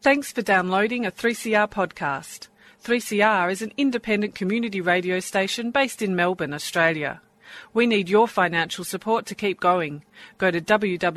Thanks for downloading a 3CR podcast. 3CR is an independent community radio station based in Melbourne, Australia. We need your financial support to keep going. Go to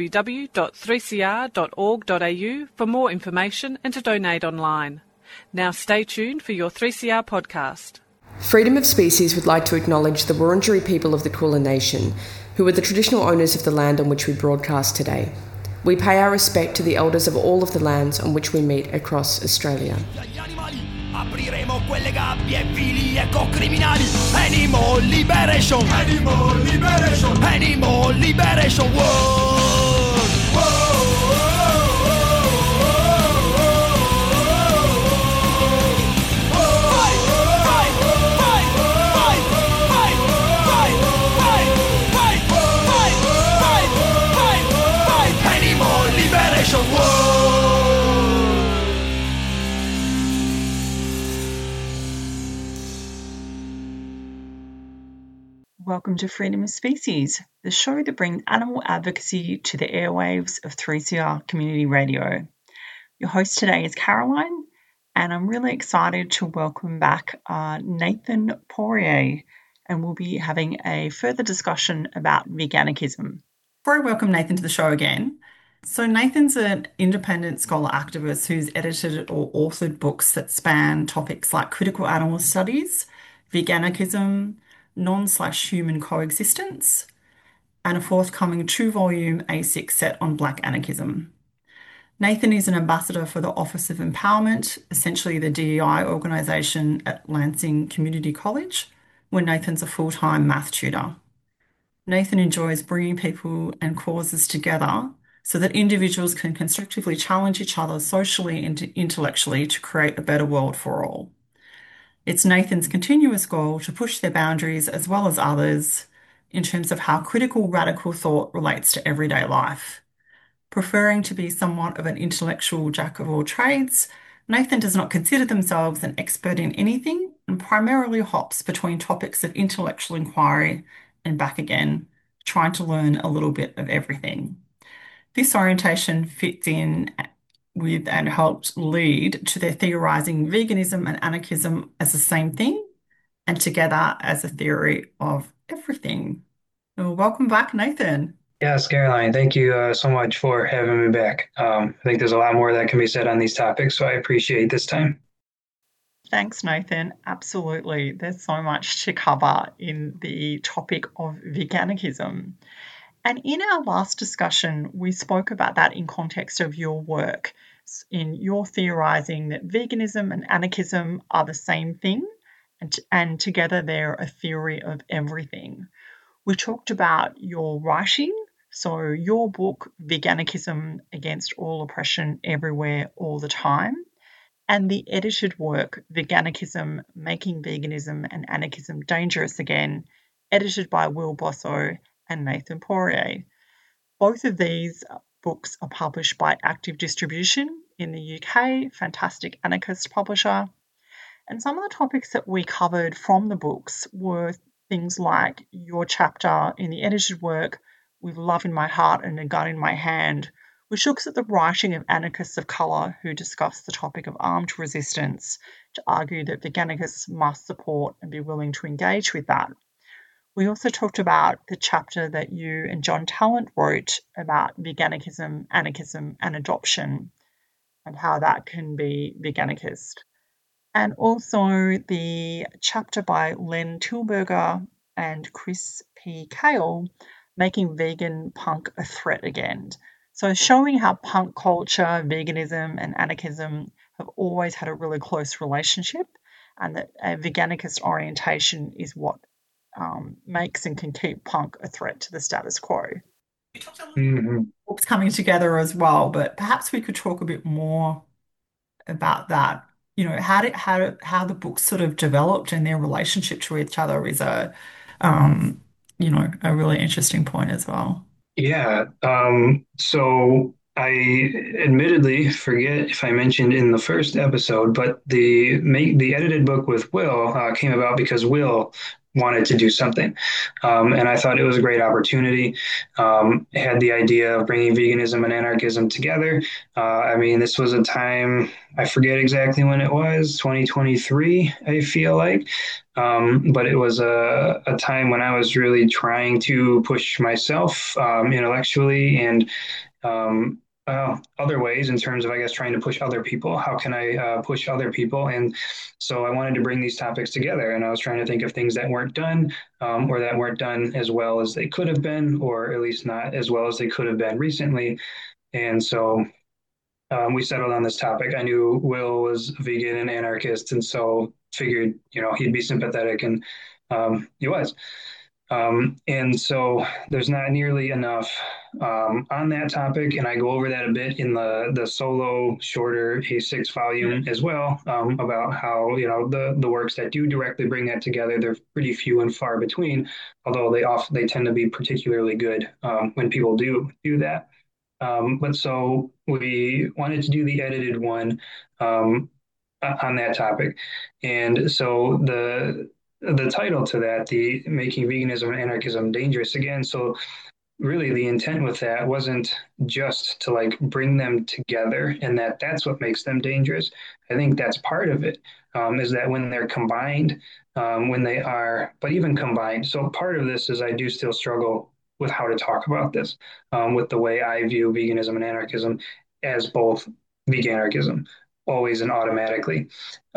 www.3cr.org.au for more information and to donate online. Now stay tuned for your 3CR podcast. Freedom of Species would like to acknowledge the Wurundjeri people of the Kulin Nation, who are the traditional owners of the land on which we broadcast today. We pay our respect to the elders of all of the lands on which we meet across Australia. Apriremo quelle gabbie vili ecocriminali. Animal liberation. Animal liberation. Animal liberation. Whoa. Whoa. Welcome to Freedom of Species, the show that brings animal advocacy to the airwaves of 3CR Community Radio. Your host today is Caroline, and I'm really excited to welcome back Nathan Poirier, and we'll be having a further discussion about veganicism. Before I welcome Nathan to the show again, so Nathan's an independent scholar activist who's edited or authored books that span topics like critical animal studies, veganicism, non/human coexistence, and a forthcoming 2-volume A6 set on Black anarchism. Nathan is an ambassador for the Office of Empowerment, essentially the DEI organisation at Lancing Community College, where Nathan's a full-time math tutor. Nathan enjoys bringing people and causes together so that individuals can constructively challenge each other socially and intellectually to create a better world for all. It's Nathan's continuous goal to push their boundaries as well as others in terms of how critical radical thought relates to everyday life. Preferring to be somewhat of an intellectual jack of all trades, Nathan does not consider themselves an expert in anything and primarily hops between topics of intellectual inquiry and back again, trying to learn a little bit of everything. This orientation fits in with and helped lead to their theorizing veganism and anarchism as the same thing and together as a theory of everything. Well, welcome back, Nathan. Yes, Caroline, thank you so much for having me back. I think there's a lot more that can be said on these topics, so I appreciate this time. Thanks, Nathan. Absolutely. There's so much to cover in the topic of veganicism. And in our last discussion, we spoke about that in context of your work, in your theorizing that veganism and anarchism are the same thing, and together they're a theory of everything. We talked about your writing, so your book, Veganicism Against All Oppression Everywhere All the Time, and the edited work, Veganicism, Making Veganism and Anarchism Dangerous Again, edited by Will Bosso and Nathan Poirier. Both of these books are published by Active Distribution in the UK, fantastic anarchist publisher. And some of the topics that we covered from the books were things like your chapter in the edited work, With Love in My Heart and a Gun in My Hand, which looks at the writing of anarchists of colour who discuss the topic of armed resistance to argue that veganists must support and be willing to engage with that. We also talked about the chapter that you and John Tallant wrote about veganicism, anarchism and adoption and how that can be veganicist. And also the chapter by Len Tilberger and Chris P. Kale, Making Vegan Punk a Threat Again. So showing how punk culture, veganism and anarchism have always had a really close relationship and that a veganicist orientation is what makes and can keep punk a threat to the status quo. You talked a little about books coming together as well, but perhaps we could talk a bit more about that. You know, how the books sort of developed and their relationship to each other is a really interesting point as well. Yeah. So I admittedly forget if I mentioned in the first episode, but the edited book with Will came about because Will wanted to do something. And I thought it was a great opportunity. Had the idea of bringing veganism and anarchism together. I mean, this was a time, I forget exactly when it was, 2023, I feel like. But it was a time when I was really trying to push myself intellectually and um, other ways in terms of, I guess, trying to push other people. How can I push other people? And so I wanted to bring these topics together, and I was trying to think of things that weren't done or that weren't done as well as they could have been, or at least not as well as they could have been recently. And so we settled on this topic. I knew Will was vegan and anarchist, and so figured, he'd be sympathetic, and he was. And so there's not nearly enough on that topic, and I go over that a bit in the solo, shorter A6 volume as well, about how the works that do directly bring that together, they're pretty few and far between, although they tend to be particularly good when people do that. But so we wanted to do the edited one on that topic, and so the title to that, the making veganism and anarchism dangerous again. So really the intent with that wasn't just to like bring them together and that's what makes them dangerous. I think that's part of it, is that when they're combined, when they are, but even combined. So part of this is I do still struggle with how to talk about this, with the way I view veganism and anarchism as both veganarchism, always and automatically.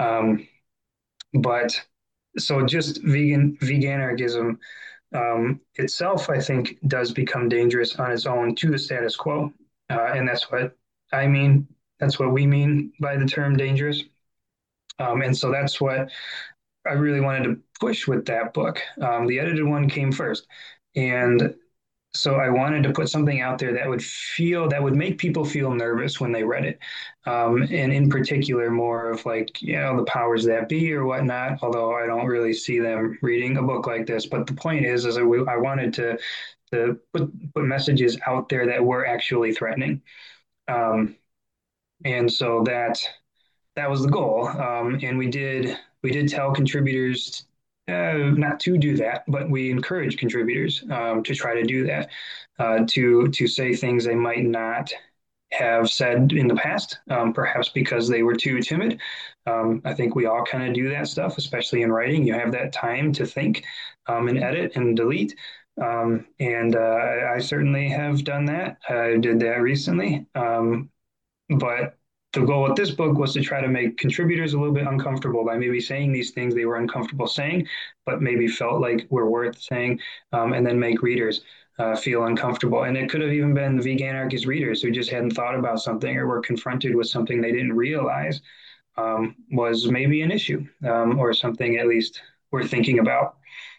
But so just veganarchism itself, I think, does become dangerous on its own to the status quo, and that's what I mean. That's what we mean by the term dangerous, and so that's what I really wanted to push with that book. The edited one came first, and so I wanted to put something out there that would make people feel nervous when they read it, and in particular, more of like the powers that be or whatnot. Although I don't really see them reading a book like this, but the point is I wanted to put messages out there that were actually threatening, um, and so that was the goal. And we did tell contributors not to do that, but we encourage contributors to try to do that, to say things they might not have said in the past, perhaps because they were too timid. I think we all kind of do that stuff, especially in writing. You have that time to think and edit and delete. And I certainly have done that. I did that recently. But the goal with this book was to try to make contributors a little bit uncomfortable by maybe saying these things they were uncomfortable saying, but maybe felt like were worth saying, and then make readers feel uncomfortable. And it could have even been the vegan anarchist readers who just hadn't thought about something or were confronted with something they didn't realize was maybe an issue, or something at least worth thinking about.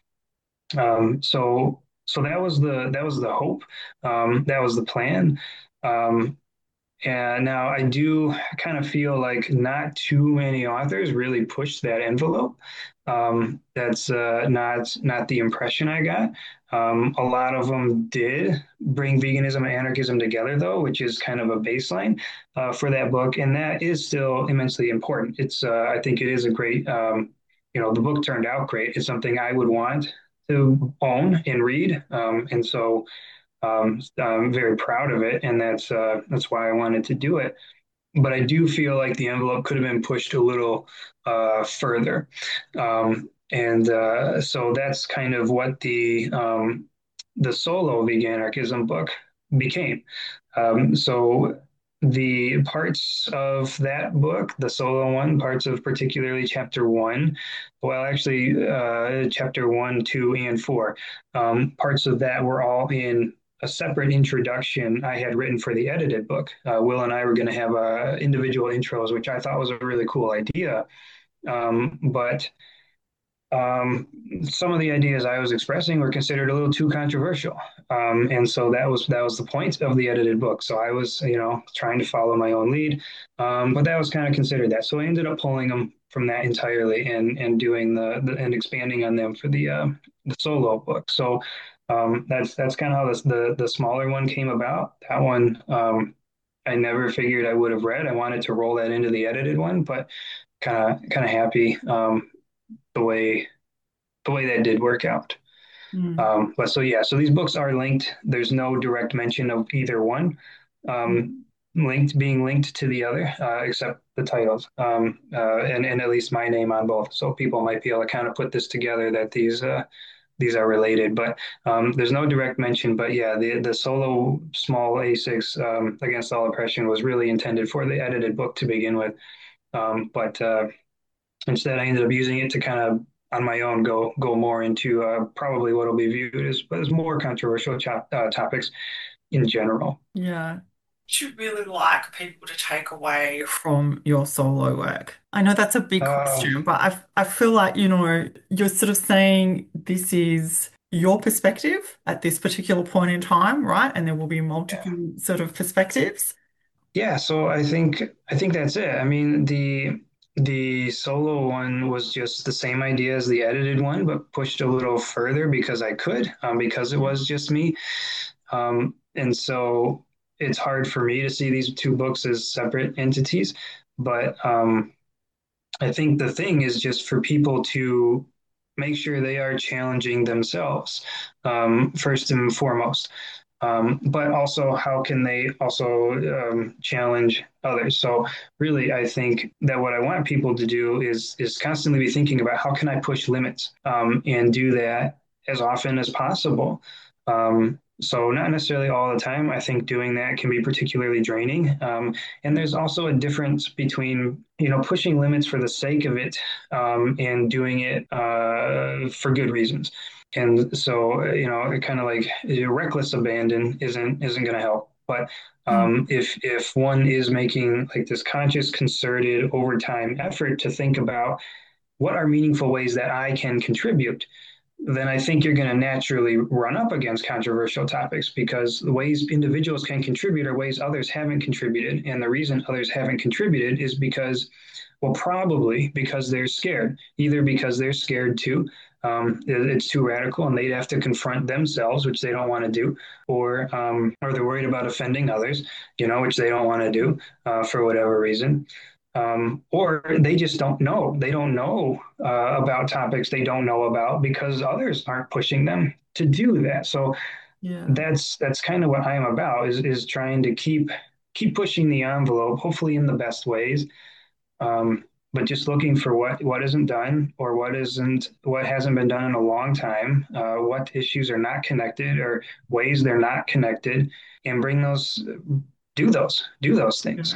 So that was the hope. That was the plan. Um, and now I do kind of feel like not too many authors really pushed that envelope. That's not the impression I got. A lot of them did bring veganism and anarchism together, though, which is kind of a baseline for that book, and that is still immensely important. I think it is a great, the book turned out great. It's something I would want to own and read, and so I'm very proud of it, and that's why I wanted to do it. But I do feel like the envelope could have been pushed a little further, and so that's kind of what the solo vegan anarchism book became. So the parts of that book, the solo one, parts of particularly chapter one, well, actually, chapter one, two, and four, parts of that were all in a separate introduction I had written for the edited book. Will and I were going to have individual intros, which I thought was a really cool idea. But some of the ideas I was expressing were considered a little too controversial, and so that was the point of the edited book. So I was, trying to follow my own lead, but that was kind of considered that. So I ended up pulling them from that entirely and doing and expanding on them for the solo book. So that's kind of how the smaller one came about. That one I never figured I would have read. I wanted to roll that into the edited one, but kind of happy the way the way that did work out. Mm. But so yeah, so these books are linked. There's no direct mention of either one, um, being linked to the other, except the titles, and at least my name on both. So people might be able to kind of put this together that these are related. But there's no direct mention. But yeah, the solo small A6 against all oppression was really intended for the edited book to begin with. But instead, I ended up using it to kind of on my own go more into probably what will be viewed as more controversial topics in general. Yeah. What you really like people to take away from your solo work? I know that's a big Uh, question, but I feel like, you're sort of saying this is your perspective at this particular point in time, right? And there will be yeah, multiple sort of perspectives. yeah. So I think that's it. I mean, the solo one was just the same idea as the edited one, but pushed a little further because I could, because it was just me. And so it's hard for me to see these two books as separate entities. But I think the thing is just for people to make sure they are challenging themselves, first and foremost. But also, how can they also challenge others? So, really, I think that what I want people to do is constantly be thinking about how can I push limits, and do that as often as possible. So, not necessarily all the time. I think doing that can be particularly draining. And there's also a difference between pushing limits for the sake of it, and doing it for good reasons. And so, kind of like reckless abandon isn't going to help. But if one is making like this conscious, concerted, overtime effort to think about what are meaningful ways that I can contribute, then I think you're going to naturally run up against controversial topics because the ways individuals can contribute are ways others haven't contributed. And the reason others haven't contributed is because, well, probably because they're scared, either because they're scared to, it's too radical and they'd have to confront themselves, which they don't want to do, or they're worried about offending others, which they don't want to do for whatever reason. Or they just don't know. They don't know about topics they don't know about because others aren't pushing them to do that. So Yeah. that's kind of what I am about is trying to keep pushing the envelope, hopefully in the best ways. But just looking for what isn't done or what hasn't been done in a long time, what issues are not connected or ways they're not connected, and bring those do those things.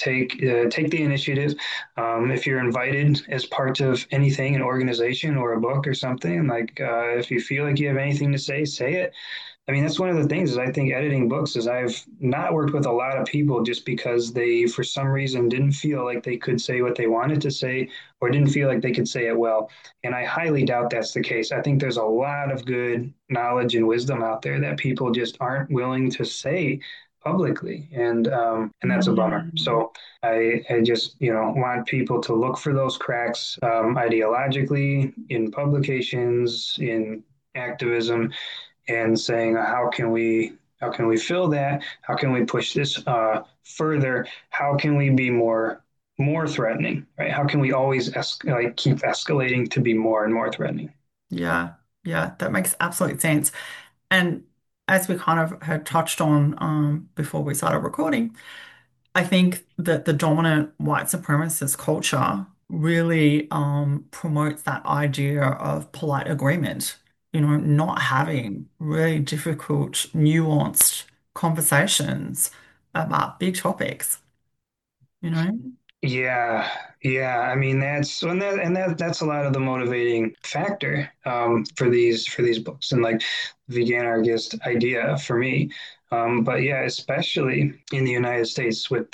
Take the initiative. If you're invited as part of anything, an organization or a book or something, like if you feel like you have anything to say it. I mean, that's one of the things is I think editing books is I've not worked with a lot of people just because they, for some reason, didn't feel like they could say what they wanted to say or didn't feel like they could say it well. And I highly doubt that's the case. I think there's a lot of good knowledge and wisdom out there that people just aren't willing to say publicly, and that's a bummer. Mm. So I just want people to look for those cracks, ideologically, in publications, in activism, and saying how can we fill that? How can we push this further? How can we be more threatening? Right? How can we always keep escalating to be more and more threatening? Yeah, yeah, that makes absolute sense. And as we kind of had touched on before we started recording, I think that the dominant white supremacist culture really promotes that idea of polite agreement, not having really difficult, nuanced conversations about big topics, you know? Yeah, yeah. I mean, that's a lot of the motivating factor for these books and like the anarchist idea for me. But yeah, especially in the United States with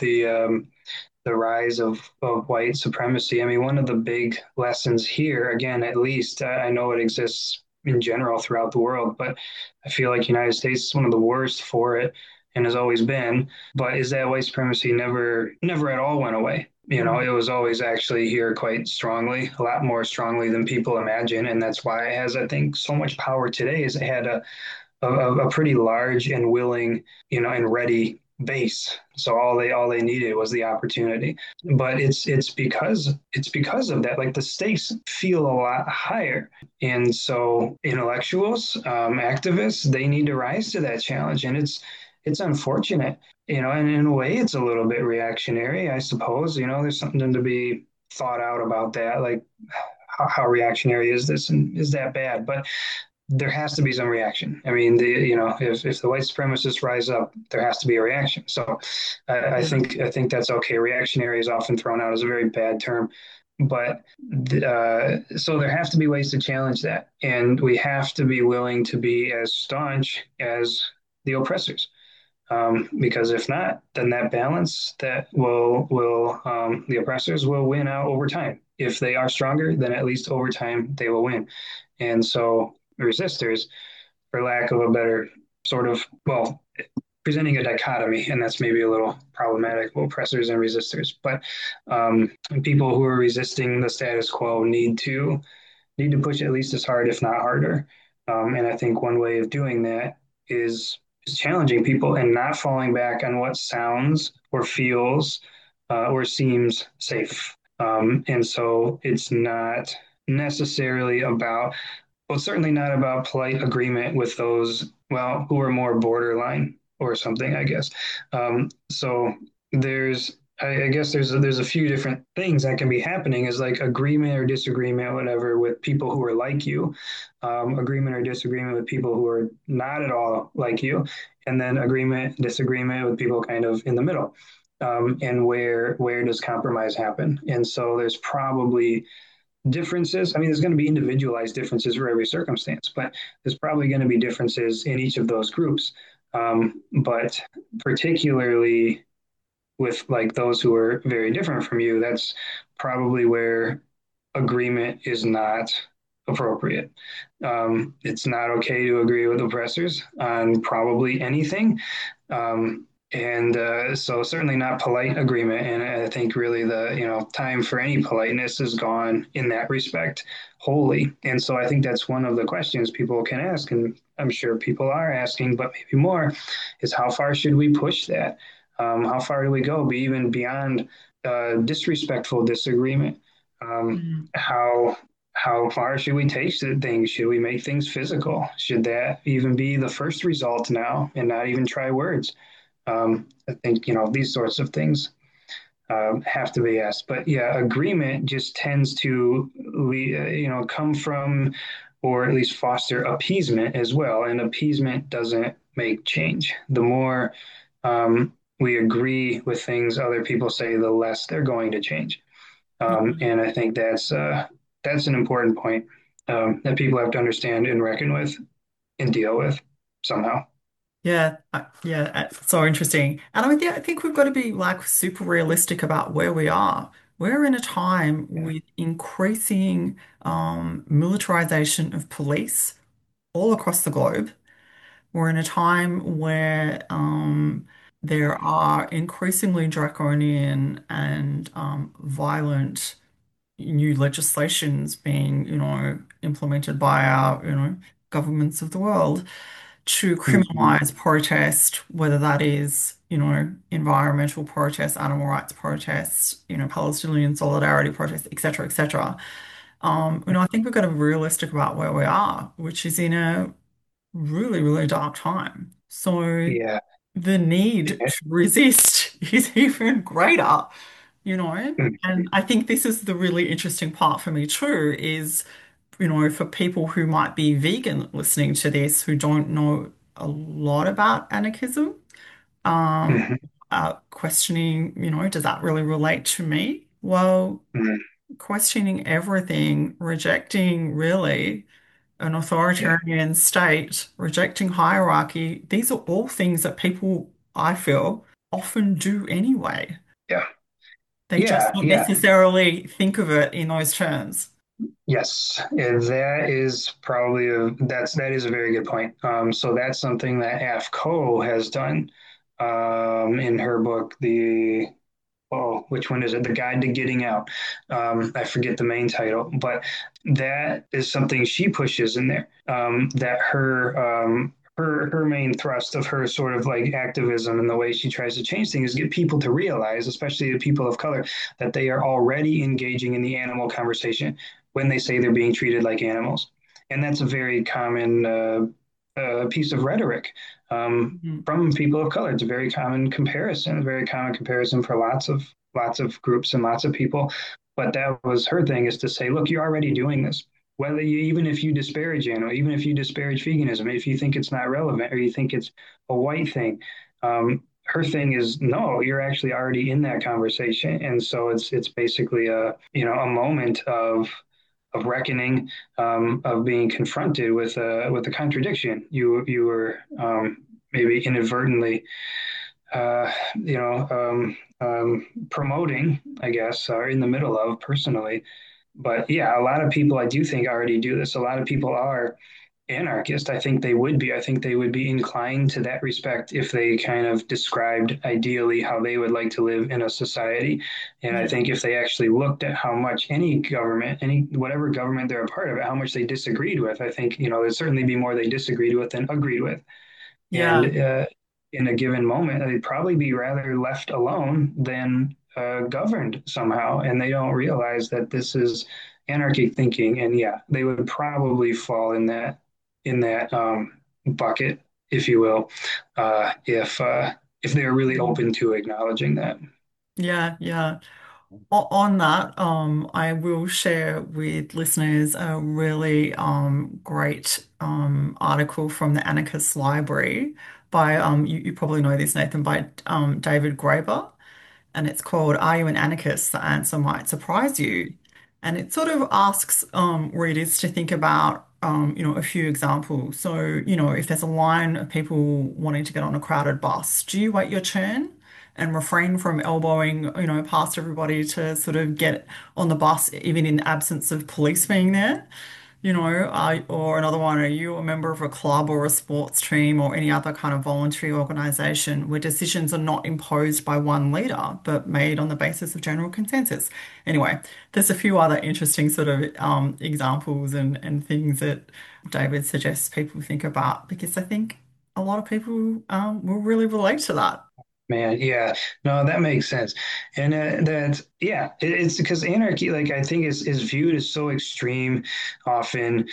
the rise of white supremacy. I mean, one of the big lessons here, again, at least I know it exists in general throughout the world, but I feel like United States is one of the worst for it and has always been. But is that white supremacy never at all went away? It was always actually here quite strongly, a lot more strongly than people imagine, and that's why it has, I think, so much power today. Is it had a pretty large and willing, and ready base. So all they needed was the opportunity. But it's because of that. Like the stakes feel a lot higher, and so intellectuals, activists, they need to rise to that challenge, and it's unfortunate, and in a way, it's a little bit reactionary, I suppose. There's something to be thought out about that, like how reactionary is this, and is that bad? But there has to be some reaction. I mean, if the white supremacists rise up, there has to be a reaction. So I think that's okay. Reactionary is often thrown out as a very bad term, but so there have to be ways to challenge that, and we have to be willing to be as staunch as the oppressors. Because if not, then that balance that will the oppressors will win out over time. If they are stronger, then at least over time they will win. And so resistors, for lack of a better sort of, well, presenting a dichotomy, and that's maybe a little problematic, oppressors and resistors. But people who are resisting the status quo need to push at least as hard, if not harder. And I think one way of doing that is challenging people and not falling back on what sounds or feels or seems safe. And so it's not necessarily about, well, certainly not about polite agreement with those, well, who are more borderline or something, I guess. So I guess there's a few different things that can be happening, is like agreement or disagreement, whatever, with people who are like you, agreement or disagreement with people who are not at all like you, and then agreement, disagreement with people kind of in the middle. And where does compromise happen? And so there's probably differences. I mean, there's going to be individualized differences for every circumstance, but there's probably going to be differences in each of those groups. But particularly with like those who are very different from you, that's probably where agreement is not appropriate. It's not okay to agree with oppressors on probably anything. And so certainly not polite agreement. And I think really the time for any politeness is gone in that respect wholly. And so I think that's one of the questions people can ask, and I'm sure people are asking, but maybe more, is how far should we push that? How far do we go, even beyond disrespectful disagreement? How far should we take things? Should we make things physical? Should that even be the first result now, and not even try words? I think these sorts of things have to be asked. But yeah, agreement just tends to come from, or at least foster, appeasement as well. And appeasement doesn't make change. The more we agree with things other people say, the less they're going to change. And I think that's an important point that people have to understand and reckon with and deal with somehow. Yeah, yeah, it's so interesting. And I think we've got to be like super realistic about where we are. We're in a time with increasing militarization of police all across the globe. We're in a time where there are increasingly draconian and violent new legislations being, implemented by our, governments of the world to Mhm. criminalize protest, whether that is, environmental protests, animal rights protests, Palestinian solidarity protests, et cetera, et cetera. I think we've got to be realistic about where we are, which is in a really, really dark time. So Yeah. the need to resist is even greater, Mhm. and I think this is the really interesting part for me too, is, for people who might be vegan listening to this who don't know a lot about anarchism, um, Mhm. questioning, does that really relate to me? Well, Mhm. questioning everything, rejecting really an Yeah. authoritarian state, rejecting hierarchy, these are all things that people, I feel, often do anyway. Yeah. They just Yeah. don't Yeah. necessarily think of it in those terms. Yes. And that is a very good point. So that's something that AFCO has done in her book, which one is it? The Guide to Getting Out. I forget the main title, but that is something she pushes in there. That her her main thrust of her sort of like activism and the way she tries to change things is get people to realize, especially the people of color, that they are already engaging in the animal conversation when they say they're being treated like animals. And that's a very common piece of rhetoric from people of color. It's a very common comparison, for lots of groups and lots of people. But that was her thing, is to say, look, you're already doing this. Whether you, even if you disparage animal, even if you disparage veganism, if you think it's not relevant or you think it's a white thing, her thing is, no, you're actually already in that conversation. And so it's basically a moment of reckoning, of being confronted with a contradiction you were maybe inadvertently promoting, I guess, or in the middle of personally. But yeah, a lot of people I do think already do this. A lot of people are anarchist. I think they would be. I think they would be inclined to that respect if they kind of described ideally how they would like to live in a society. And I think if they actually looked at how much any government, whatever government they're a part of, how much they disagreed with, I think, there'd certainly be more they disagreed with than agreed with. Yeah. And in a given moment, they'd probably be rather left alone than governed somehow. And they don't realize that this is anarchy thinking. And yeah, they would probably fall in that bucket, if you will, if they're really open to acknowledging that. Yeah. On that, I will share with listeners a really great article from the Anarchist Library by, you probably know this, Nathan, by David Graeber. And it's called Are You an Anarchist? The Answer Might Surprise You. And it sort of asks readers to think about, a few examples. So, if there's a line of people wanting to get on a crowded bus, do you wait your turn and refrain from elbowing, past everybody to sort of get on the bus, even in the absence of police being there? Or another one, are you a member of a club or a sports team or any other kind of voluntary organization where decisions are not imposed by one leader, but made on the basis of general consensus? Anyway, there's a few other interesting sort of examples and things that David suggests people think about, because I think a lot of people will really relate to that. Man, yeah, no, that makes sense. And it's because anarchy, like, I think is viewed as so extreme often,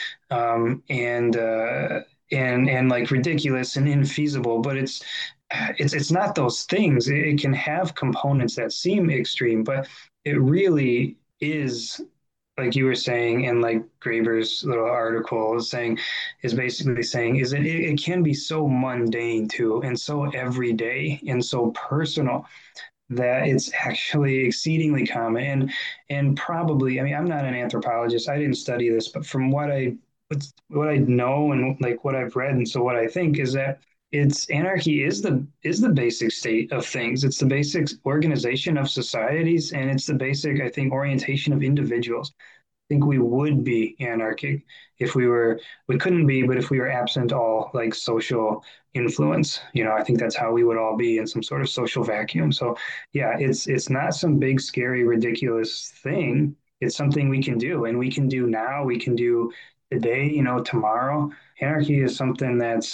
and like ridiculous and infeasible, but it's not those things. It can have components that seem extreme, but it really is, like you were saying, and like Graeber's little article is basically saying is that it can be so mundane too, and so everyday and so personal that it's actually exceedingly common. And probably, I mean, I'm not an anthropologist, I didn't study this, but from what I know and like what I've read, and so what I think is that anarchy is the basic state of things. It's the basic organization of societies, and it's the basic, I think, orientation of individuals. I think we would be anarchic if we couldn't be, but if we were absent all like social influence. I think that's how we would all be, in some sort of social vacuum. So yeah, it's not some big, scary, ridiculous thing. It's something we can do, and we can do now, we can do today, tomorrow. Anarchy is something that's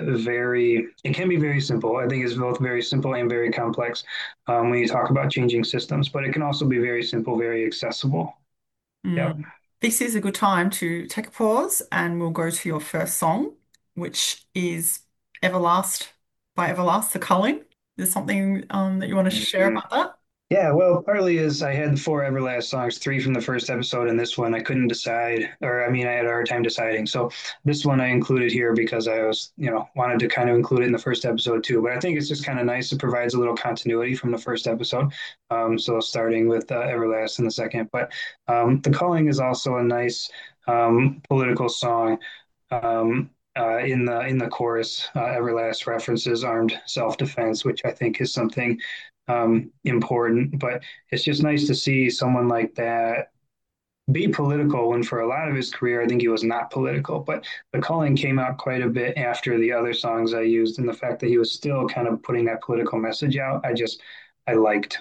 it can be very simple. I think it's both very simple and very complex when you talk about changing systems, but it can also be very simple, very accessible. Yeah. This is a good time to take a pause, and we'll go to your first song, which is Everlast by Everlast, The Culling. Is there something that you want to share about that? Yeah, well, partly is I had 4 Everlast songs, 3 from the first episode, and this one I couldn't decide, or I mean, I had a hard time deciding. So this one I included here because I was, wanted to kind of include it in the first episode too. But I think it's just kind of nice. It provides a little continuity from the first episode. So starting with Everlast in the second. But The Culling is also a nice political song. In the chorus, Everlast references armed self-defense, which I think is something important. But it's just nice to see someone like that be political when for a lot of his career I think he was not political. But The Culling came out quite a bit after the other songs I used, and the fact that he was still kind of putting that political message out, I liked.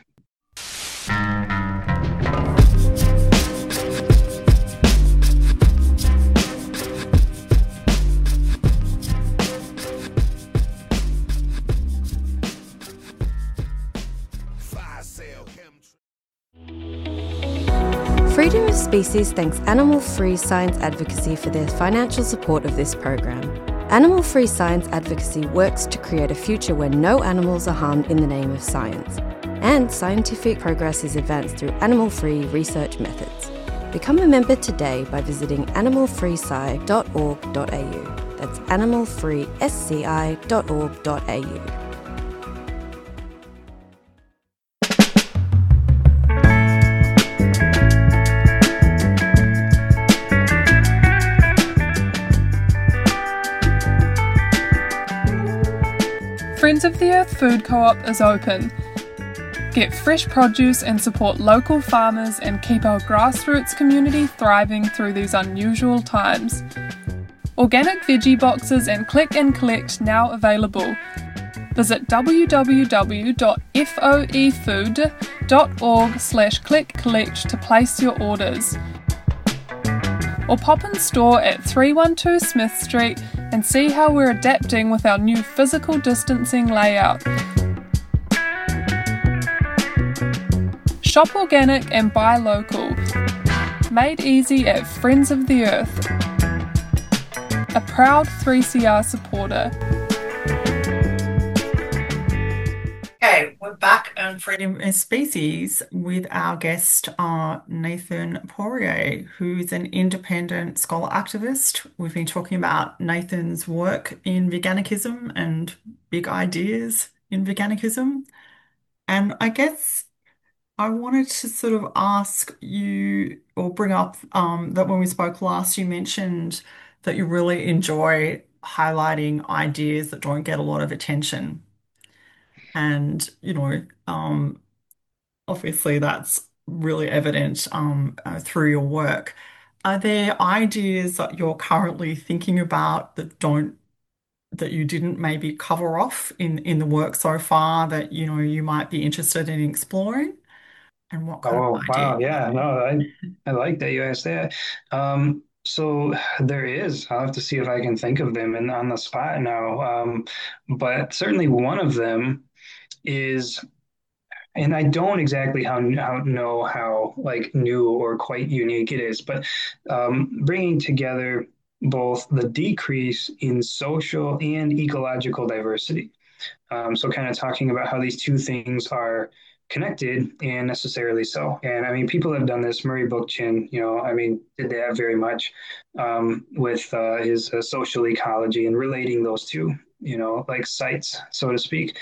Freedom of Species thanks Animal Free Science Advocacy for their financial support of this program. Animal Free Science Advocacy works to create a future where no animals are harmed in the name of science. And scientific progress is advanced through animal-free research methods. Become a member today by visiting animalfreesci.org.au. That's animalfreesci.org.au. Friends of the Earth Food Co-op is open. Get fresh produce and support local farmers and keep our grassroots community thriving through these unusual times. Organic veggie boxes and click and collect now available. Visit www.foefood.org/click-collect to place your orders. Or pop in store at 312 Smith Street and see how we're adapting with our new physical distancing layout. Shop organic and buy local. Made easy at Friends of the Earth. A proud 3CR supporter. Okay, we're back on Freedom of Species with our guest, Nathan Poirier, who's an independent scholar activist. We've been talking about Nathan's work in veganicism and big ideas in veganicism. And I guess I wanted to sort of ask you or bring up that when we spoke last, you mentioned that you really enjoy highlighting ideas that don't get a lot of attention. And, obviously that's really evident through your work. Are there ideas that you're currently thinking about that you didn't maybe cover off in the work so far that, you might be interested in exploring? And what kind of Oh, wow. ideas? Yeah, no, I like that you asked that. So there is, I'll have to see if I can think of them and on the spot now. But certainly one of them is, and I don't exactly know how like new or quite unique it is, but bringing together both the decrease in social and ecological diversity. So kind of talking about how these two things are connected and necessarily so. And I mean, people have done this. Murray Bookchin, did that very much with his social ecology and relating those two, like sites, so to speak.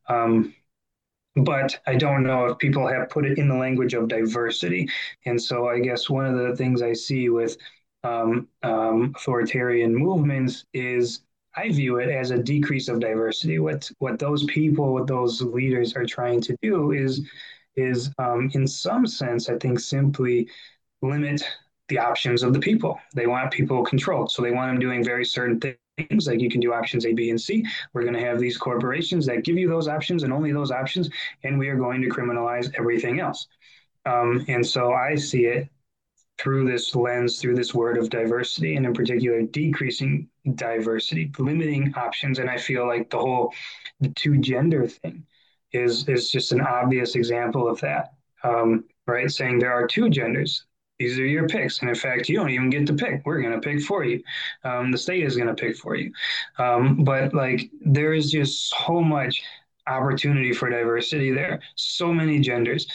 But I don't know if people have put it in the language of diversity. And so I guess one of the things I see with authoritarian movements is I view it as a decrease of diversity. What those people, what those leaders are trying to do is in some sense, I think, simply limit the options of the people. They want people controlled. So they want them doing very certain things, like you can do options A, B, and C. We're going to have these corporations that give you those options and only those options, and we are going to criminalize everything else. And so I see it through this lens, through this word of diversity, and in particular, decreasing diversity, limiting options. And I feel like the two gender thing is just an obvious example of that, right? Saying there are two genders. These are your picks. And in fact, you don't even get to pick. We're going to pick for you. The state is going to pick for you. But like, there is just so much opportunity for diversity there, so many genders.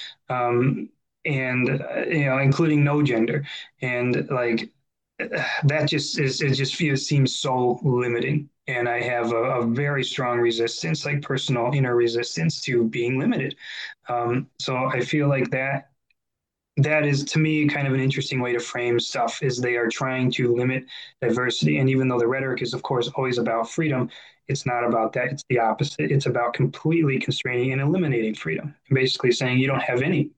And including no gender, and like that just seems so limiting. And I have a very strong resistance, like personal inner resistance to being limited. So I feel like that is to me kind of an interesting way to frame stuff, is they are trying to limit diversity. And even though the rhetoric is of course always about freedom, it's not about that. It's the opposite. It's about completely constraining and eliminating freedom, and basically saying you don't have any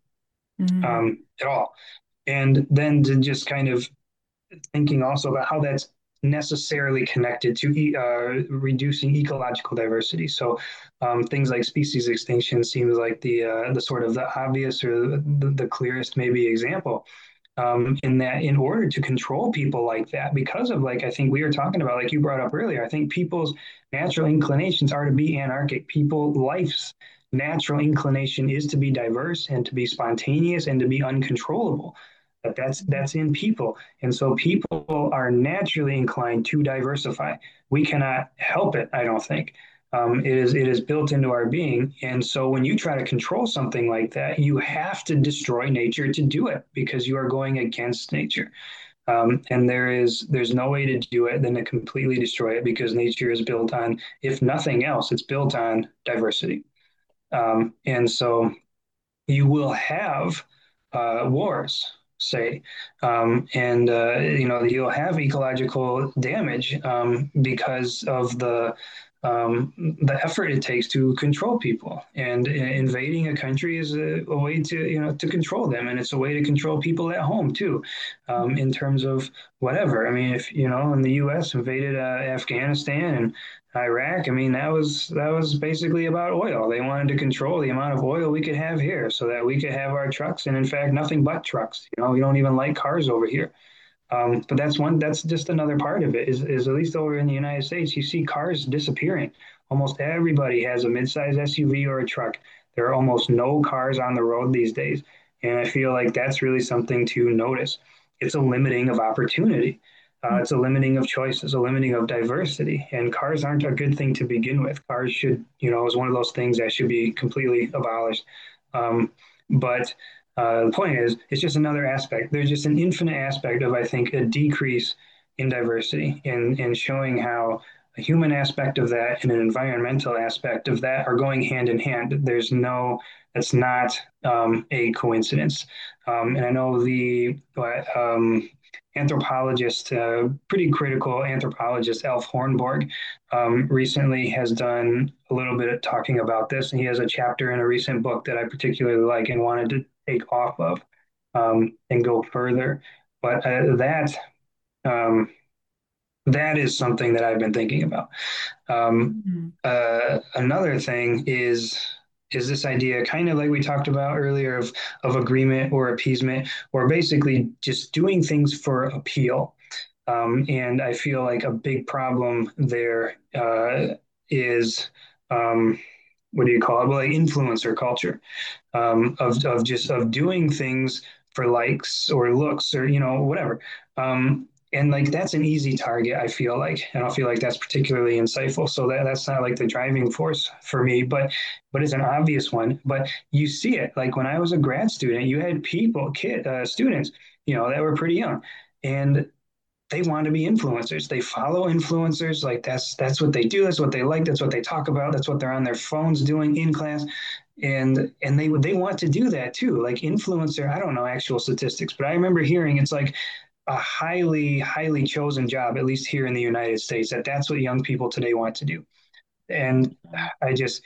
at all. And then to just kind of thinking also about how that's necessarily connected to reducing ecological diversity. So things like species extinction seems like the sort of the obvious or the clearest maybe example. In that, in order to control people like that, because of like I think we were talking about, like you brought up earlier, I think people's natural inclinations are to be anarchic. Life's natural inclination is to be diverse and to be spontaneous and to be uncontrollable. But that's in people. And so people are naturally inclined to diversify. We cannot help it, I don't think. It is built into our being. And so when you try to control something like that, you have to destroy nature to do it because you are going against nature. And there's no way to do it than to completely destroy it because nature is built on, if nothing else, it's built on diversity. And so you will have wars, say, and you'll have ecological damage because of the effort it takes to control people. And invading a country is a way to to control them, and it's a way to control people at home too, in terms of whatever. I mean, if in the U.S. invaded Afghanistan and Iraq, I mean, that was basically about oil. They wanted to control the amount of oil we could have here so that we could have our trucks, and in fact, nothing but trucks. We don't even like cars over here. But that's just another part of it is at least over in the United States, you see cars disappearing. Almost everybody has a midsize SUV or a truck. There are almost no cars on the road these days. And I feel like that's really something to notice. It's a limiting of opportunity. It's a limiting of choices, a limiting of diversity. And cars aren't a good thing to begin with. Cars should, is one of those things that should be completely abolished. But the point is, it's just another aspect. There's just an infinite aspect of, I think, a decrease in diversity and showing how a human aspect of that and an environmental aspect of that are going hand in hand. That's not a coincidence. And I know the anthropologist, pretty critical anthropologist, Alf Hornborg, recently has done a little bit of talking about this. And he has a chapter in a recent book that I particularly like and wanted to take off of and go further. But um, that is something that I've been thinking about. Another thing is this idea, kind of like we talked about earlier, of agreement or appeasement, or basically just doing things for appeal. And I feel like a big problem there is what do you call it? Well, like influencer culture, of doing things for likes or looks or whatever. And like that's an easy target, I feel like. I don't feel like that's particularly insightful. So that's not like the driving force for me, but it's an obvious one. But you see it. Like when I was a grad student, you had students, that were pretty young. And they want to be influencers. They follow influencers. Like that's what they do. That's what they like. That's what they talk about. That's what they're on their phones doing in class. And they want to do that too. Like influencer, I don't know actual statistics, but I remember hearing it's like a highly, highly chosen job, at least here in the United States, that's what young people today want to do. And I just,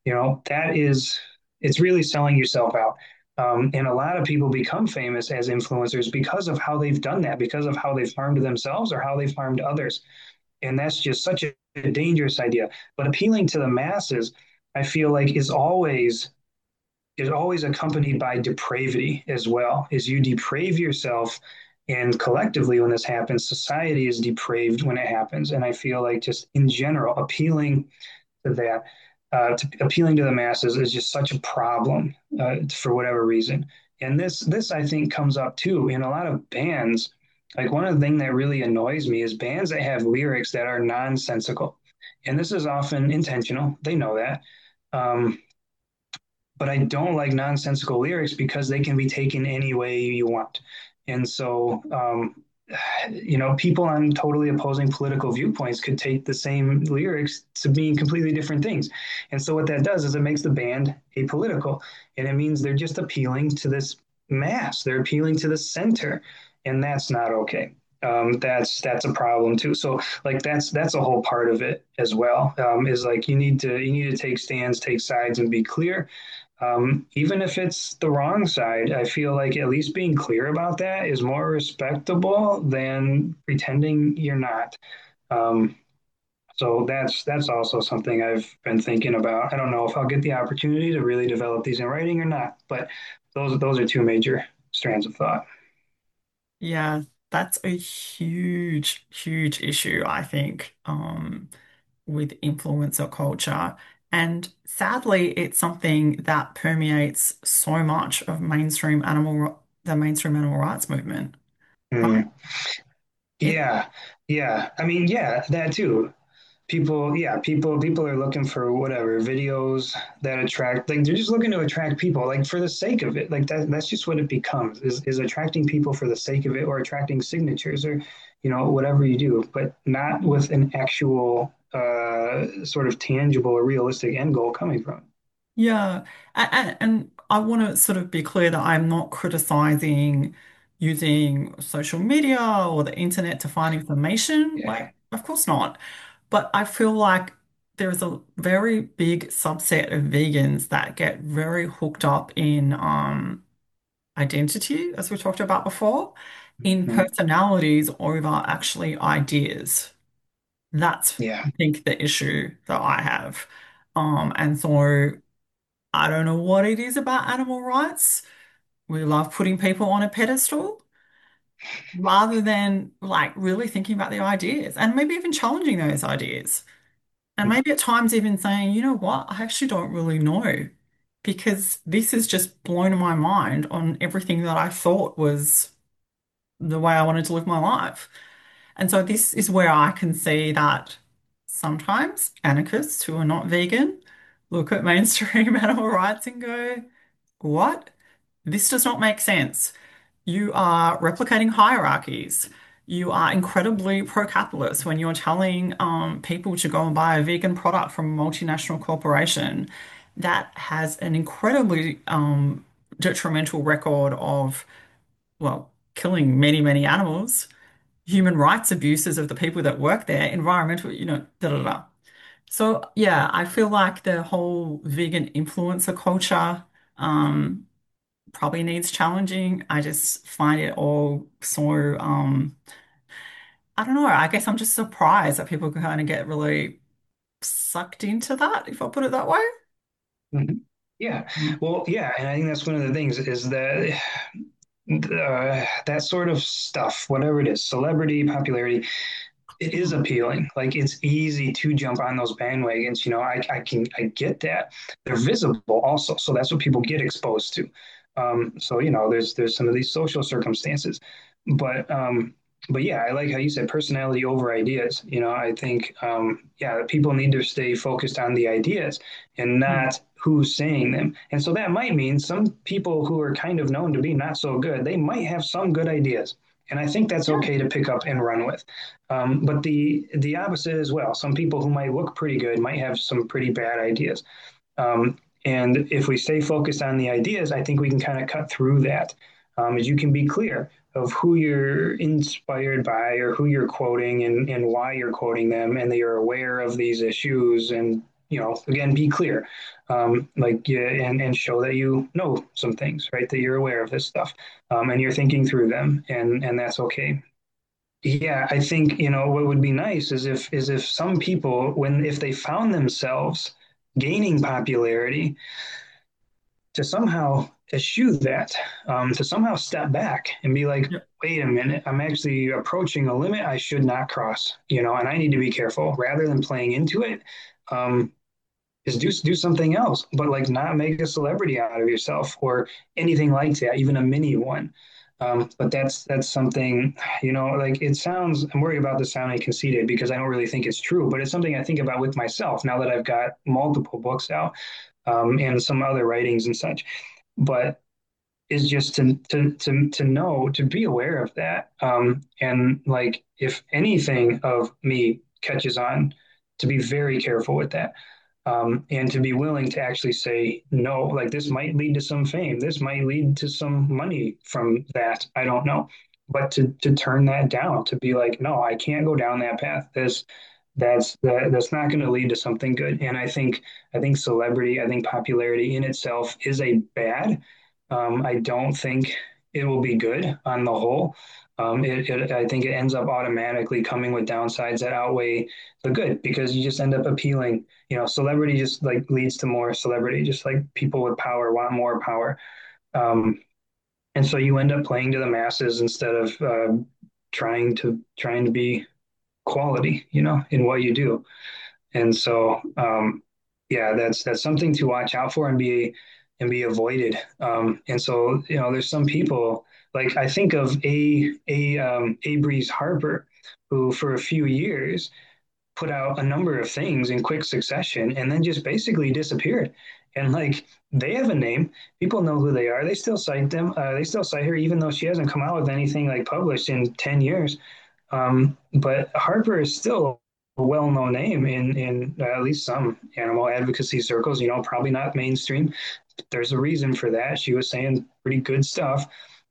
it's really selling yourself out. And a lot of people become famous as influencers because of how they've done that, because of how they've harmed themselves or how they've harmed others. And that's just such a dangerous idea. But appealing to the masses, I feel like is always accompanied by depravity as well. Is you deprave yourself, and collectively, when this happens, society is depraved when it happens. And I feel like just in general, appealing to that, appealing to the masses is just such a problem for whatever reason. And this I think comes up too in a lot of bands. Like one of the things that really annoys me is bands that have lyrics that are nonsensical, and this is often intentional. They know that. Um, but I don't like nonsensical lyrics because they can be taken any way you want. And so, people on totally opposing political viewpoints could take the same lyrics to mean completely different things. And so, what that does is it makes the band apolitical. And it means they're just appealing to this mass, they're appealing to the center. And that's not okay. That's a problem too. So like that's a whole part of it as well. Is like you need to take stands, take sides, and be clear. Even if it's the wrong side, I feel like at least being clear about that is more respectable than pretending you're not. Um, so that's also something I've been thinking about. I don't know if I'll get the opportunity to really develop these in writing or not, but those are two major strands of thought. Yeah, that's a huge, huge issue, I think, with influencer culture. And sadly, it's something that permeates so much of mainstream animal the mainstream animal rights movement, right? Mm. It, Yeah, yeah. I mean, yeah, that too. People are looking for whatever videos that attract, like they're just looking to attract people, like for the sake of it. Like that's just what it becomes, is attracting people for the sake of it, or attracting signatures, or whatever you do, but not with an actual sort of tangible or realistic end goal coming from yeah, and I want to sort of be clear that I'm not criticizing using social media or the internet to find information. it. Like, of course not. But I feel like there's a very big subset of vegans that get very hooked up in identity, as we talked about before, in Yeah. personalities over actually ideas. That's, Yeah. I think, the issue that I have. And so I don't know what it is about animal rights. We love putting people on a pedestal rather than like really thinking about the ideas and maybe even challenging those ideas. And maybe at times even saying, you know what, I actually don't really know because this has just blown my mind on everything that I thought was the way I wanted to live my life. And so this is where I can see that sometimes anarchists who are not vegan look at mainstream animal rights and go, what? This does not make sense. You are replicating hierarchies. You are incredibly pro-capitalist when you're telling people to go and buy a vegan product from a multinational corporation that has an incredibly detrimental record of, well, killing many, many animals, human rights abuses of the people that work there, environmental, da da da. So yeah, I feel like the whole vegan influencer culture probably needs challenging. I just find it all so I don't know, I guess I'm just surprised that people can kind of get really sucked into that, if I put it that way. Mhm. Yeah. Mm. Well, yeah, and I think that's one of the things is that that sort of stuff, whatever it is, celebrity, popularity, it is appealing. Like it's easy to jump on those bandwagons. I get that. They're visible also. So that's what people get exposed to. So there's some of these social circumstances. But but yeah, I like how you said personality over ideas. I think yeah, people need to stay focused on the ideas and Mm. not who's saying them. And so that might mean some people who are kind of known to be not so good, they might have some good ideas. And I think that's Yeah. okay to pick up and run with. But the opposite as well. Some people who might look pretty good might have some pretty bad ideas. And if we stay focused on the ideas, I think we can kind of cut through that. As you can be clear of who you're inspired by or who you're quoting and why you're quoting them, and that you're aware of these issues. And again, be clear, like yeah, and show that you know some things, right? That you're aware of this stuff, and you're thinking through them, and that's okay. Yeah, I think, what would be nice is if some people, if they found themselves gaining popularity, to somehow eschew that, to somehow step back and be like, Yeah. wait a minute, I'm actually approaching a limit I should not cross, and I need to be careful rather than playing into it. Um, is do something else, but like not make a celebrity out of yourself or anything like that, even a mini one. But that's something, like it sounds. I'm worried about this sounding conceited because I don't really think it's true, but it's something I think about with myself now that I've got multiple books out, and some other writings and such. But is just to know, to be aware of that, and like if anything of me catches on, to be very careful with that, and to be willing to actually say no. Like this might lead to some fame, this might lead to some money from that, I don't know, but to turn that down, to be like, no, I can't go down that path. That's not going to lead to something good. And I think celebrity, I think popularity in itself is a bad. I don't think it will be good on the whole. I think it ends up automatically coming with downsides that outweigh the good, because you just end up appealing. Celebrity just like leads to more celebrity, just like people with power want more power. Um, and so you end up playing to the masses instead of trying to be quality, in what you do. And so, yeah, that's something to watch out for and be avoided. And so, there's some people Like I think of a Breeze Harper, who for a few years put out a number of things in quick succession and then just basically disappeared. And like they have a name, people know who they are. They still cite them. They still cite her, even though she hasn't come out with anything like published in 10 years. But Harper is still a well-known name in at least some animal advocacy circles. You know, probably not mainstream. There's a reason for that. She was saying pretty good stuff.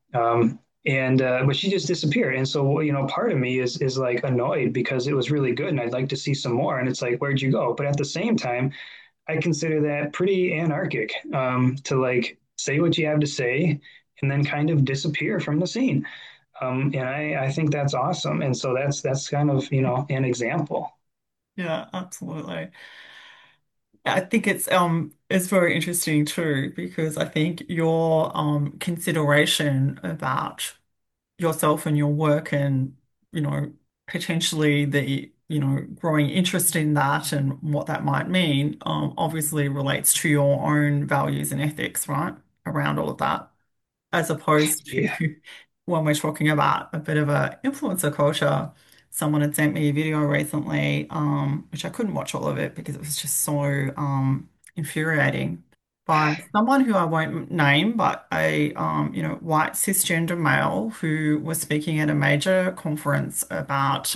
And but she just disappeared, and so part of me is like annoyed because it was really good and I'd like to see some more, and it's like, where'd you go? But at the same time, I consider that pretty anarchic, to like say what you have to say and then kind of disappear from the scene. And I think that's awesome, and so that's kind of an example. Yeah, absolutely. I think it's very interesting too because I think your consideration about yourself and your work and you know potentially the growing interest in that and what that might mean obviously relates to your own values and ethics, right, around all of that, as opposed to Yeah, when we're talking about a bit of a influencer culture. Someone had sent me a video recently, which I couldn't watch all of it because it was just so infuriating, by someone who I won't name, but a white cisgender male who was speaking at a major conference about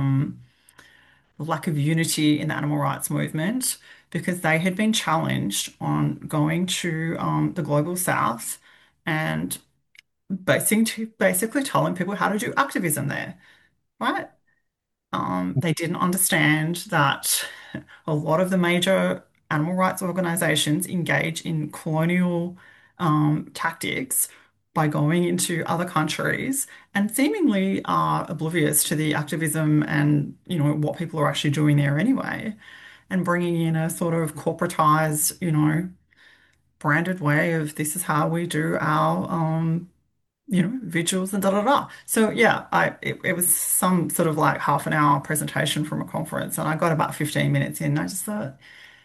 the lack of unity in the animal rights movement because they had been challenged on going to the global south and basically telling people how to do activism there, right? They didn't understand that a lot of the major animal rights organizations engage in colonial tactics by going into other countries and seemingly are oblivious to the activism and, what people are actually doing there anyway, and bringing in a sort of corporatized, branded way of this is how we do our vigils and da da da. So yeah, it was some sort of like half an hour presentation from a conference, and I got about 15 minutes in. And I just thought,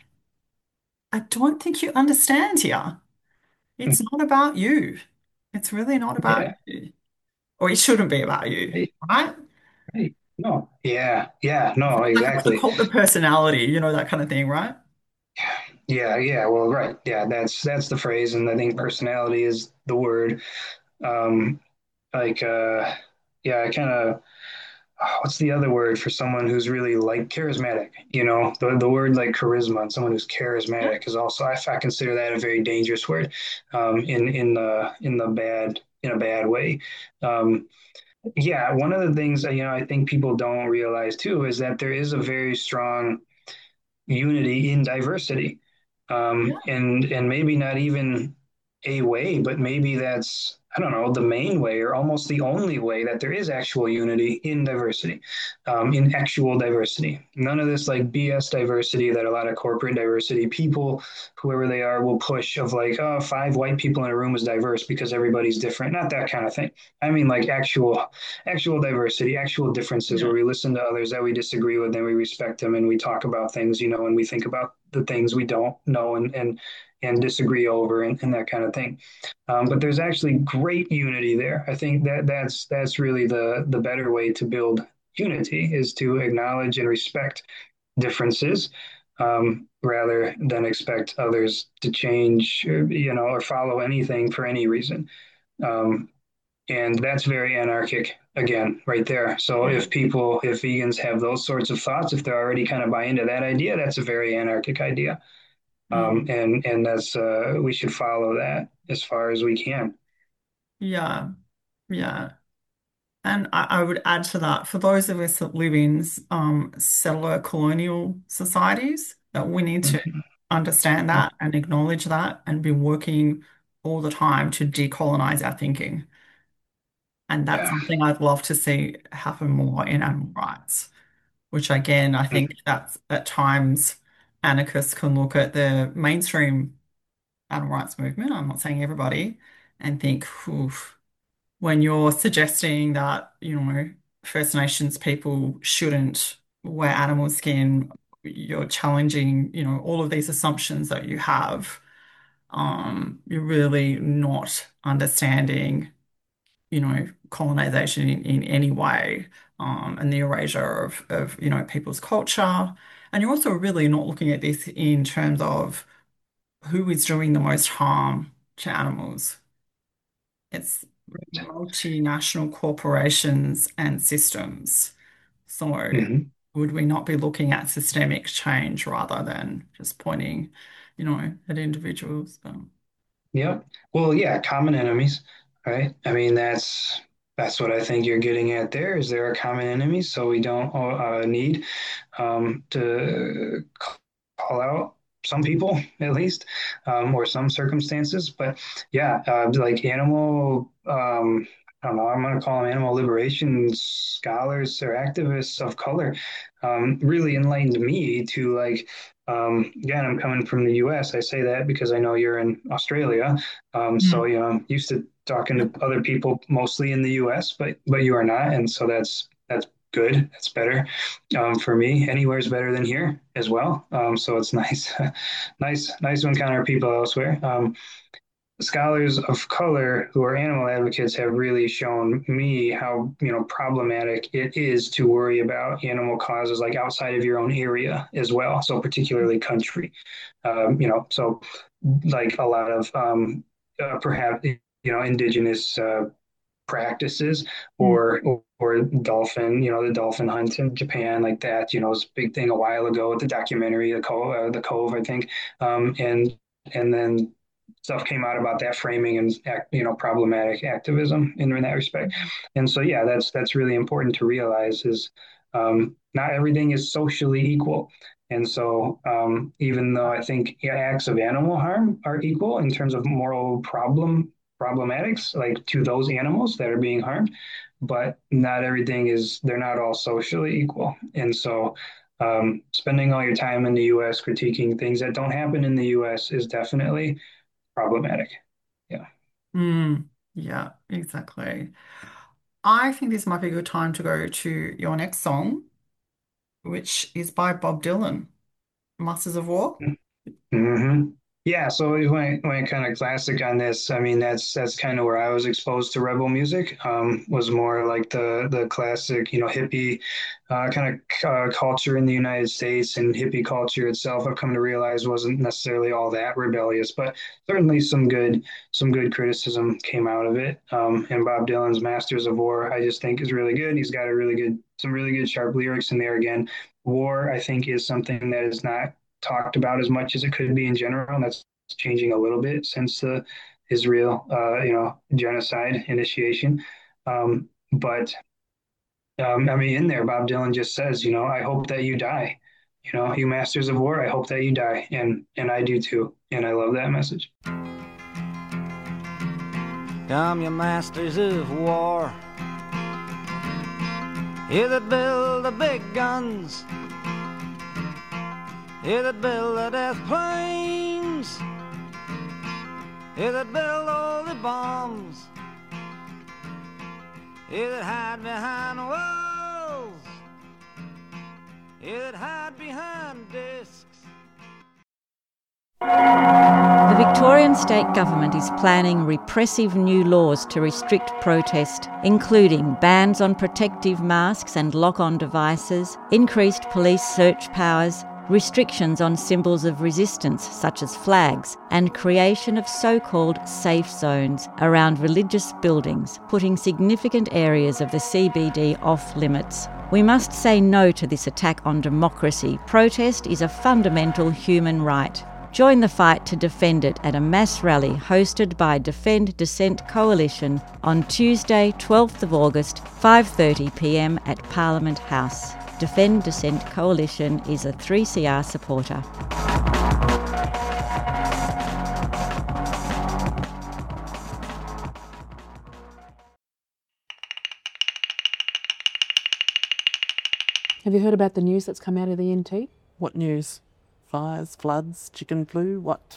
I don't think you understand here. It's not about you. It's really not about yeah, you, or it shouldn't be about you, right, right? right. No, yeah, yeah, It's no, like the exactly. cult of personality, that kind of thing, right? Yeah, yeah, well, right. Yeah, that's the phrase, and I think personality is the word. Um, like yeah, I kind of what's the other word for someone who's really like charismatic? The word like charisma and someone who's Yeah. charismatic is also I consider that a very dangerous word, in the bad in a bad way. Um, yeah, one of the things I think people don't realize too is that there is a very strong unity in diversity. And maybe not even a way, but maybe that's, I don't know, the main way or almost the only way that there is actual unity in diversity, in actual diversity. None of this like BS diversity that a lot of corporate diversity people, whoever they are, will push of like, oh, five white people in a room is diverse because everybody's different. Not that kind of thing. I mean like actual diversity, actual differences Yeah. where we listen to others that we disagree with and we respect them and we talk about things, and we think about the things we don't know and disagree over and that kind of thing. But there's actually great unity there. I think that's really the better way to build unity is to acknowledge and respect differences, rather than expect others to change, or follow anything for any reason. Um, and that's very anarchic again, right there. So Yeah. if vegans have those sorts of thoughts, if they're already kind of buy into that idea, that's a very anarchic idea. Mm. And that's we should follow that as far as we can. Yeah. Yeah. And I would add to that, for those of us that live in settler colonial societies, that we need to Mhm. understand that and acknowledge that and be working all the time to decolonize our thinking. And that's Yeah. something I'd love to see happen more in animal rights, which again, I think that's at times anarchists can look at the mainstream animal rights movement, I'm not saying everybody, and think, oof, when you're suggesting that, First Nations people shouldn't wear animal skin, you're challenging, all of these assumptions that you have. You're really not understanding colonization in any way, and the erasure of people's culture. And you're also really not looking at this in terms of who is doing the most harm to animals. It's multinational corporations and systems. So Hmm. would we not be looking at systemic change rather than just pointing, at individuals? Yep. Well, yeah, common enemies, right? I mean, that's what I think you're getting at there. Is there are common enemies, so we don't need to call out some people at least, or some circumstances. But yeah, like animal, I don't know, I'm going to call them animal liberation scholars or activists of color, really enlightened me to like. Again, I'm coming from the US. I say that because I know you're in Australia. So, I'm used to talking to other people mostly in the US, but you are not. And so that's good. That's better for me. Anywhere's better than here as well. So it's nice, nice to encounter people elsewhere. Scholars of color who are animal advocates have really shown me how problematic it is to worry about animal causes like outside of your own area as well. So particularly country, so like a lot of perhaps indigenous practices or dolphin, the dolphin hunt in Japan like that, was a big thing a while ago with the documentary, the Cove, I think, and then stuff came out about that framing and problematic activism in that respect. And so yeah, that's really important to realize is not everything is socially equal. And so even though I think acts of animal harm are equal in terms of moral problematics, like to those animals that are being harmed, but not everything is, they're not all socially equal. And so spending all your time in the US critiquing things that don't happen in the US is definitely problematic. Yeah. Yeah, exactly. I think this might be a good time to go to your next song, which is by Bob Dylan, Masters of War. Mm-hmm. Yeah, so we went kind of classic on this. I mean, that's kind of where I was exposed to rebel music. Was more like the classic, hippie kind of culture in the United States, and hippie culture itself. I've come to realize wasn't necessarily all that rebellious, but certainly some good criticism came out of it. And Bob Dylan's Masters of War, I just think is really good. He's got some really good sharp lyrics in there. Again, war, I think, is something that is not talked about as much as it could be in general. And that's changing a little bit since the Israel, genocide initiation. But I mean, in there, Bob Dylan just says, I hope that you die. You masters of war, I hope that you die, and I do too, and I love that message. Come, you masters of war, you that build the big guns, you that build the death planes, you that build all the bombs, you that hide behind walls, you that hide behind discs. The Victorian state government is planning repressive new laws to restrict protest, including bans on protective masks and lock-on devices, increased police search powers, restrictions on symbols of resistance such as flags, and creation of so-called safe zones around religious buildings, putting significant areas of the CBD off limits. We must say no to this attack on democracy. Protest is a fundamental human right. Join the fight to defend it at a mass rally hosted by Defend Dissent Coalition on Tuesday, 12th of August, 5:30 p.m. at Parliament House. Defend Dissent Coalition is a 3CR supporter. Have you heard about the news that's come out of the NT? What news? Fires, floods, chicken flu, what?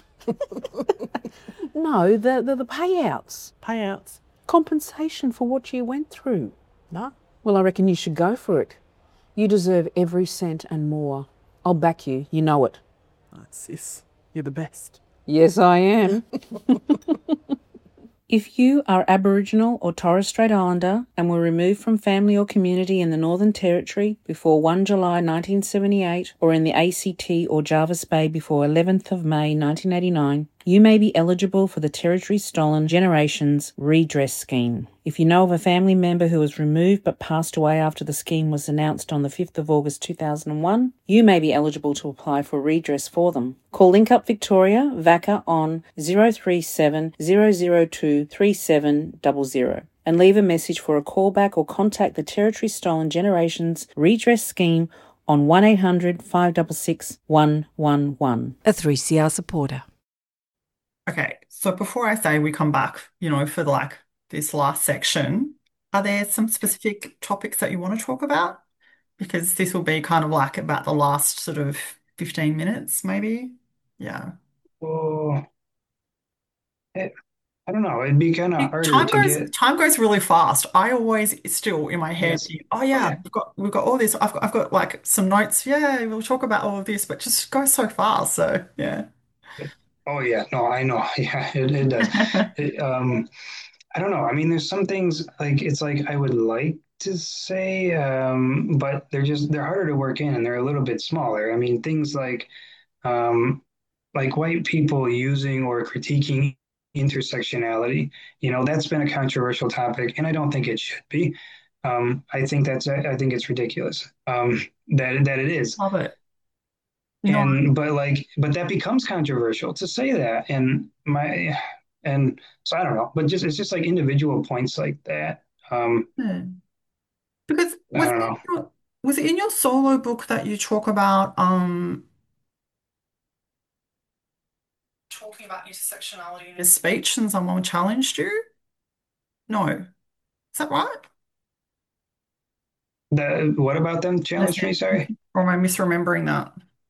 No, the payouts. Payouts? Compensation for what you went through. No? Well, I reckon you should go for it. You deserve every cent and more. I'll back you, you know it. Oh, sis, you're the best. Yes, I am. If you are Aboriginal or Torres Strait Islander and were removed from family or community in the Northern Territory before 1 July 1978 or in the ACT or Jervis Bay before 11th of May 1989, you may be eligible for the Territory Stolen Generations Redress Scheme. If you know of a family member who was removed but passed away after the scheme was announced on the 5th of August 2001, you may be eligible to apply for redress for them. Call Link Up Victoria, VACA, on 037 002 3700 and leave a message for a callback or contact the Territory Stolen Generations Redress Scheme on 1800 566 111. A 3CR supporter. Okay, so before I say we come back, for like this last section, are there some specific topics that you want to talk about? Because this will be kind of like about the last sort of 15 minutes, maybe. Yeah. Well, I don't know. It'd be kind of harder to get. Time goes really fast. I always still in my head Yes. think, oh yeah, we've got all this. I've got like some notes. Yeah, we'll talk about all of this, but just goes so fast. So yeah. Oh yeah, no, I know. Yeah, it does. I don't know. I mean, there's some things like it's like I would like to say, but they're harder to work in and they're a little bit smaller. I mean, things um, like white people using or critiquing intersectionality, that's been a controversial topic, and I don't think it should be. I think it's ridiculous that it is. Love it. No. But that becomes controversial to say that, and so I don't know, but it's just like individual points like that. Because I don't know. was it in your solo book that you talk about talking about intersectionality in a speech and someone challenged you? No. Is that right? What about them challenged me? Sorry. Or am I misremembering that?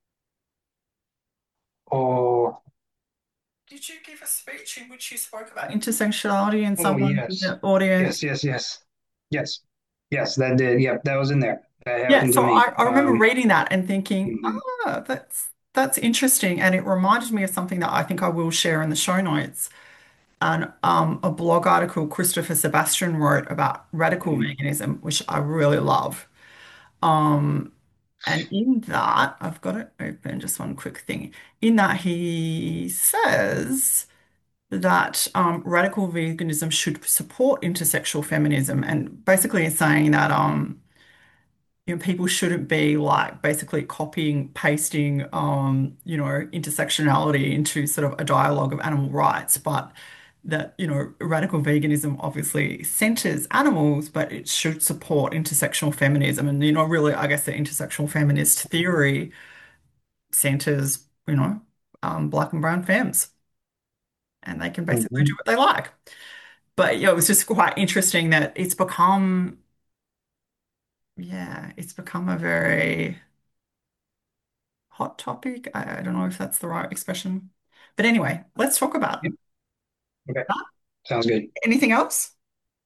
Oh, Did you give a speech in which you spoke about intersectionality and oh someone in yes, the audience? yes, that did. Yep, that was in there. That Yeah, happened to so me. I remember reading that and thinking, Mhm. that's interesting. And it reminded me of something that I think I will share in the show notes. And a blog article Christopher Sebastian wrote about radical Mhm. veganism, which I really love. Um, and in that, I've got it open, just one quick thing. In that, he says that radical veganism should support intersexual feminism, and basically is saying that people shouldn't be like basically copying, pasting intersectionality into sort of a dialogue of animal rights, but that radical veganism obviously centers animals, but it should support intersectional feminism. And really, I guess the intersectional feminist theory centers black and brown femmes, and they can basically do Mhm. what they like. But yeah, it was just quite interesting that it's become a very hot topic. I don't know if that's the right expression. But anyway, let's talk about Yep. Okay, that. sounds good. Anything else?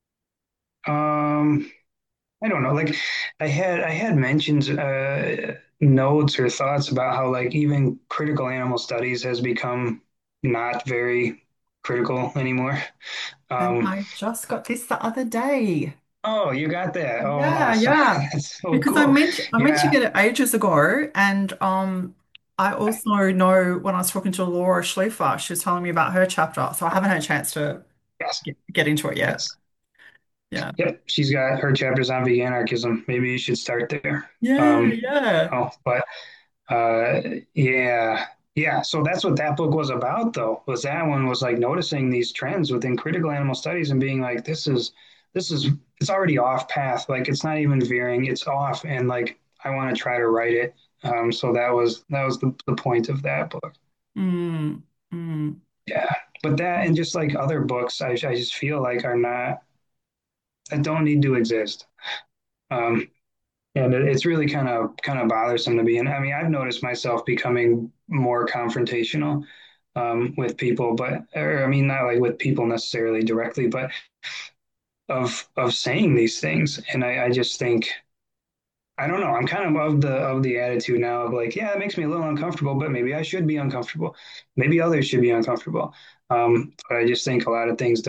Um, I don't know. Like, I had mentioned notes or thoughts about how like even critical animal studies has become not very critical anymore. And Um, I just got this the other day. oh, you got that. Oh, Yeah, awesome. yeah. That's so Because I cool. meant I meant to Yeah. get it ages ago, and I also know when I was talking to Laura Schliefer, she was telling me about her chapter, so I haven't had a chance to Yes. get into it yet. Yes. Yeah. Yep. She's got her chapters on vegan anarchism. Maybe you should start there. Yeah, yeah. Oh, but uh, yeah, yeah. So that's what that book was about, though. Was that one was like noticing these trends within critical animal studies and being like, this is it's already off path. Like it's not even veering, it's off, and like I want to try to write it. So that was the point of that book. Mm, mm. Yeah, but that and just like other books, I just feel like are not that don't need to exist. Um, and it's really kind of bothersome to be. And I mean, I've noticed myself becoming more confrontational with people, or I mean, not like with people necessarily directly, but of saying these things. And I just think I don't know. I'm kind of of the attitude now of like, yeah, it makes me a little uncomfortable, but maybe I should be uncomfortable. Maybe others should be uncomfortable. But I just think a lot of things don't.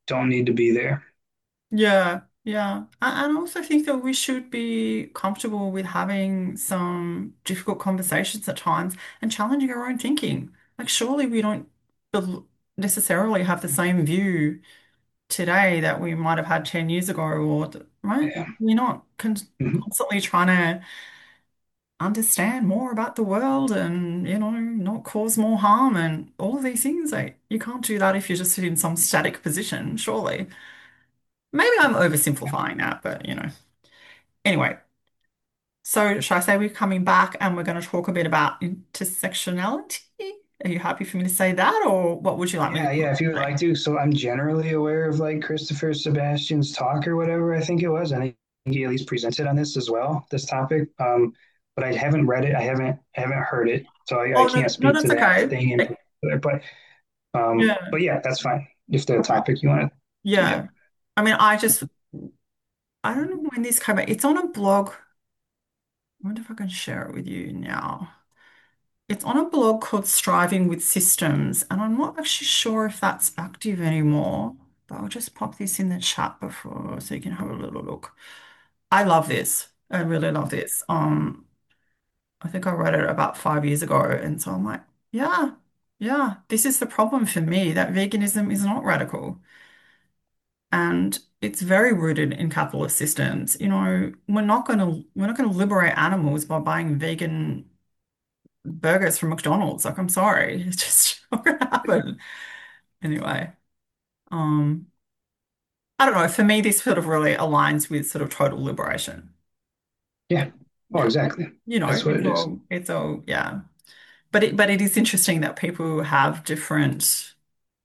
don't need to be there. Yeah, yeah. And I also think that we should be comfortable with having some difficult conversations at times and challenging our own thinking. Like, surely we don't necessarily have the same view today that we might have had 10 years ago, or, right? Yeah. We're not Mhm. constantly trying to understand more about the world and, not cause more harm and all of these things. Like, you can't do that if you're just in some static position, surely. Maybe I'm oversimplifying that, but Anyway, so should I say we're coming back and we're going to talk a bit about intersectionality? Are you happy for me to say that, or what would you like me to Yeah, yeah, if you would say? like to. So I'm generally aware of like Christopher Sebastian's talk or whatever I think it was. I think he at least presented on this as well, this topic. But I haven't read it. I haven't heard it. So I Oh, no, can't no, speak to that's that okay. thing in particular. Yeah, But yeah, that's fine. If the okay. topic you want to, yeah. Yeah. I mean, I don't know when this came out. It's on a blog. I wonder if I can share it with you now. It's on a blog called Striving with Systems, and I'm not actually sure if that's active anymore, but I'll just pop this in the chat before so you can have a little look. I love this. I really love this. I think I read it about 5 years ago, and so I'm like, yeah, yeah, this is the problem for me, that veganism is not radical. And it's very rooted in capitalist systems. We're not gonna liberate animals by buying vegan burgers from McDonald's. Like, I'm sorry. It's just not gonna happen. Anyway, um, I don't know. For me, this sort of really aligns with sort of total liberation. Yeah. Oh, Yeah. exactly. That's what it is. It's all, yeah. But it is interesting that people have different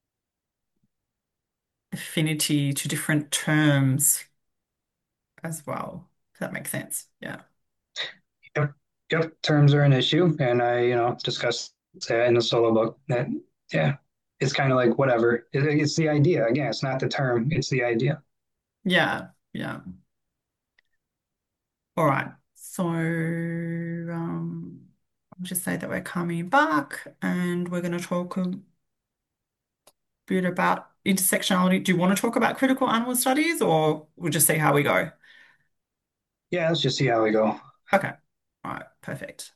affinity to different terms as well. If that makes sense. Yeah. Yep. Yep. Terms are an issue, and I, discussed that in the solo book. That, yeah, it's kind of like whatever. It's the idea. Again, it's not the term. It's the idea. Yeah. Yeah. All right. So I'll just say that we're coming back and we're going to talk a bit about intersectionality. Do you want to talk about critical animal studies, or we'll just see how we go? Yeah. Let's just see how we go. Okay. All right. Perfect.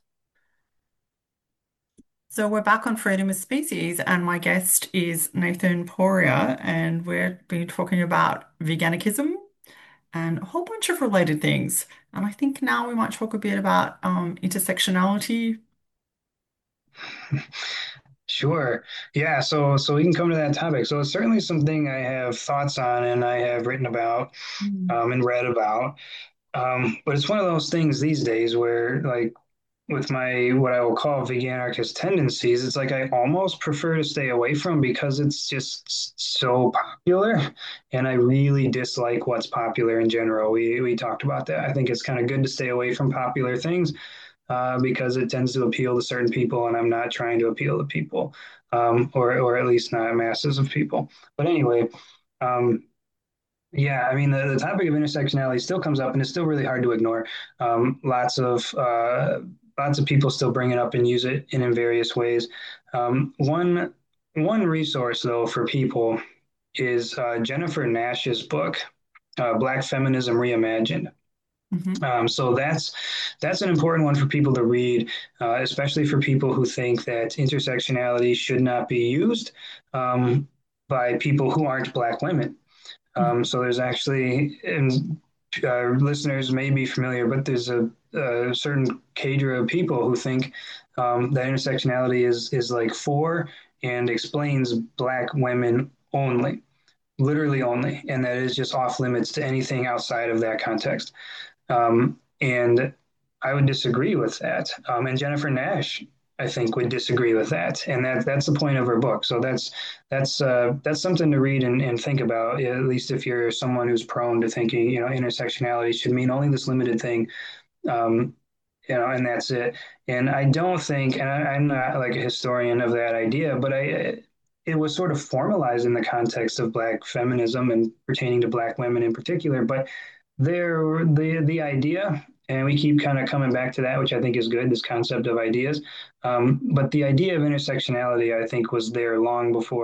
So we're back on Freedom of Species, and my guest is Nathan Poria, and we've been talking about veganicism and a whole bunch of related things. And I think now we might talk a bit about intersectionality. Sure. Yeah. So we can come to that topic. So it's certainly something I have thoughts on, and I have written about, Mm. and read about. But it's one of those things these days where, like, with my what I will call vegan anarchist tendencies, it's like I almost prefer to stay away from because it's just so popular, and I really dislike what's popular in general. We talked about that. I think it's kind of good to stay away from popular things because it tends to appeal to certain people, and I'm not trying to appeal to people, or at least not masses of people. But anyway. Um, yeah, I mean, the topic of intersectionality still comes up, and it's still really hard to ignore. Lots of people still bring it up and use it in various ways. One resource though for people is Jennifer Nash's book, Black Feminism Reimagined. Mhm. So that's an important one for people to read, especially for people who think that intersectionality should not be used by people who aren't Black women. So there's actually, and listeners may be familiar, but there's a certain cadre of people who think that intersectionality is like for and explains Black women only, literally only, and that is just off limits to anything outside of that context. And I would disagree with that. And Jennifer Nash, I think, would disagree with that. And that's the point of her book. So that's something to read and think about, at least if you're someone who's prone to thinking, intersectionality should mean only this limited thing. Um, and that's it. And I don't think, and I'm not like a historian of that idea, but it was sort of formalized in the context of Black feminism and pertaining to Black women in particular. But the idea, and we keep kind of coming back to that, which I think is good, this concept of ideas. But the idea of intersectionality, I think, was there long before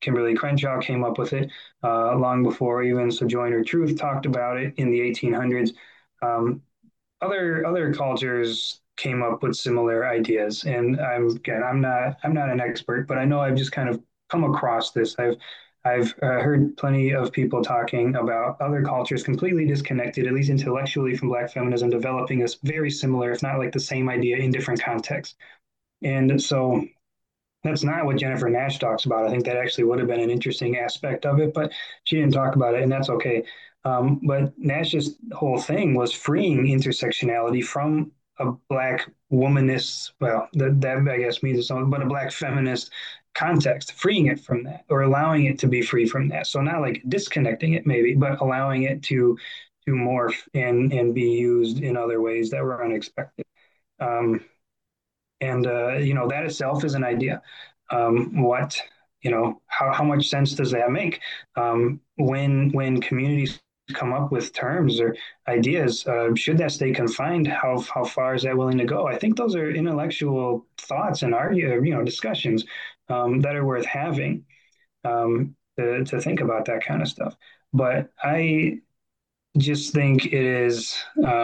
Kimberly Crenshaw came up with it long before even Sojourner Truth talked about it in the 1800s. Um, other cultures came up with similar ideas, and I'm not an expert, but I know I've just kind of come across this. I've heard plenty of people talking about other cultures completely disconnected, at least intellectually, from Black feminism, developing this very similar, if not like the same idea in different contexts. And so that's not what Jennifer Nash talks about. I think that actually would have been an interesting aspect of it, but she didn't talk about it, and that's okay. But Nash's whole thing was freeing intersectionality from a Black womanist, well, that I guess means something, but a Black feminist context, freeing it from that or allowing it to be free from that. So not like disconnecting it maybe, but allowing it to morph and be used in other ways that were unexpected. Um, and that itself is an idea. What how much sense does that make when communities come up with terms or ideas? Should that stay confined? How far is that willing to go? I think those are intellectual thoughts and discussions that are worth having to think about that kind of stuff. But I just think it is.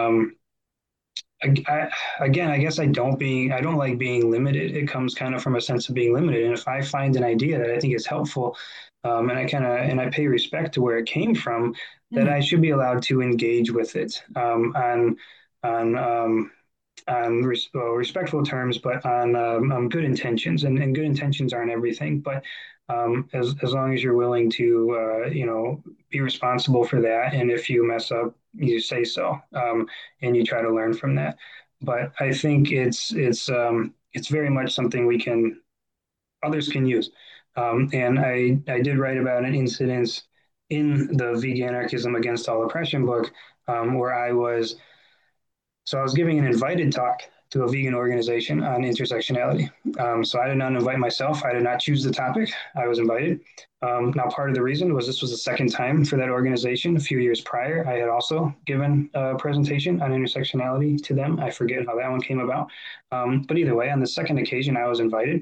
Again, I guess I don't like being limited. It comes kind of from a sense of being limited. And if I find an idea that I think is helpful, and I pay respect to where it came from, that I should be allowed to engage with it on respectful terms, but on good intentions. And good intentions aren't everything, but as long as you're willing to be responsible for that, and if you mess up, you say so, and you try to learn from that. But I think it's very much something others can use. And I did write about an incident in the Veganarchism Against All Oppression book, where I was giving an invited talk to a vegan organization on intersectionality. So I did not invite myself. I did not choose the topic. I was invited. Now, part of the reason was this was the second time for that organization. A few years prior, I had also given a presentation on intersectionality to them. I forget how that one came about. But either way, on the second occasion, I was invited.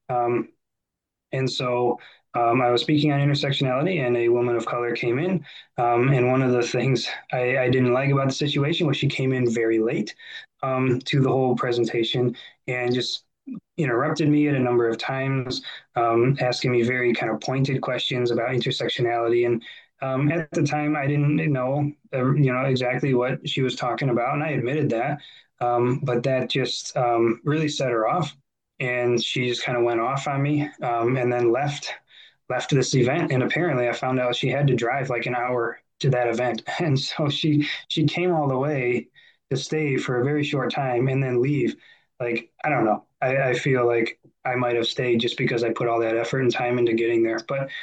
And so I was speaking on intersectionality, and a woman of color came in. And one of the things I didn't like about the situation was she came in very late to the whole presentation and just interrupted me at a number of times, asking me very kind of pointed questions about intersectionality. And at the time, I didn't know, exactly what she was talking about, and I admitted that. But that just really set her off, and she just kind of went off on me, and then left this event. And apparently, I found out she had to drive like an hour to that event, and so she came all the way to stay for a very short time and then leave. Like, I don't know. I feel like I might have stayed just because I put all that effort and time into getting there.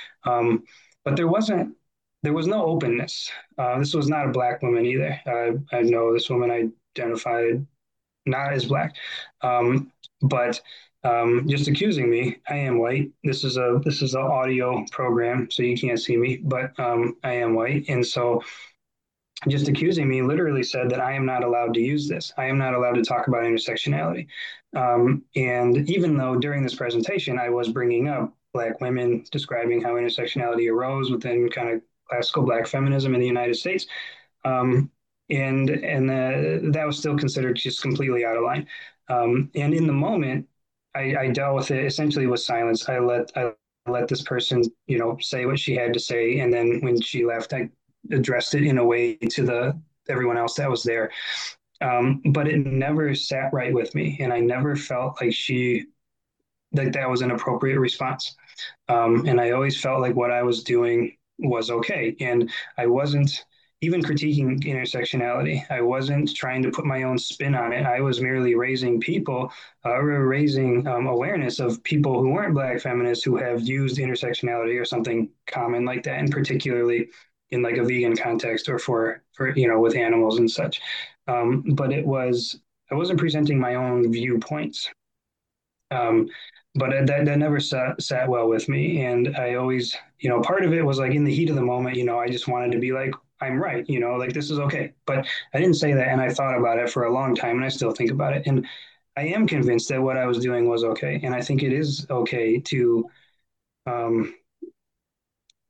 But there was no openness. This was not a Black woman either. I know this woman identified not as Black, but just accusing me. I am white. This is an audio program, so you can't see me, but I am white, and so just accusing me literally said that I am not allowed to use this. I am not allowed to talk about intersectionality. And even though during this presentation I was bringing up Black women, describing how intersectionality arose within kind of classical Black feminism in the United States, and that was still considered just completely out of line. And in the moment, I dealt with it essentially with silence. I let this person, say what she had to say, and then when she left, I addressed it in a way to everyone else that was there. But it never sat right with me, and I never felt like that was an appropriate response. And I always felt like what I was doing was okay, and I wasn't even critiquing intersectionality. I wasn't trying to put my own spin on it. I was merely raising awareness of people who weren't Black feminists who have used intersectionality or something common like that, and particularly in like a vegan context or for with animals and such. But I wasn't presenting my own viewpoints. But that never sat well with me. And I always, part of it was like in the heat of the moment, I just wanted to be like, I'm right, like this is okay. But I didn't say that. And I thought about it for a long time, and I still think about it. And I am convinced that what I was doing was okay. And I think it is okay to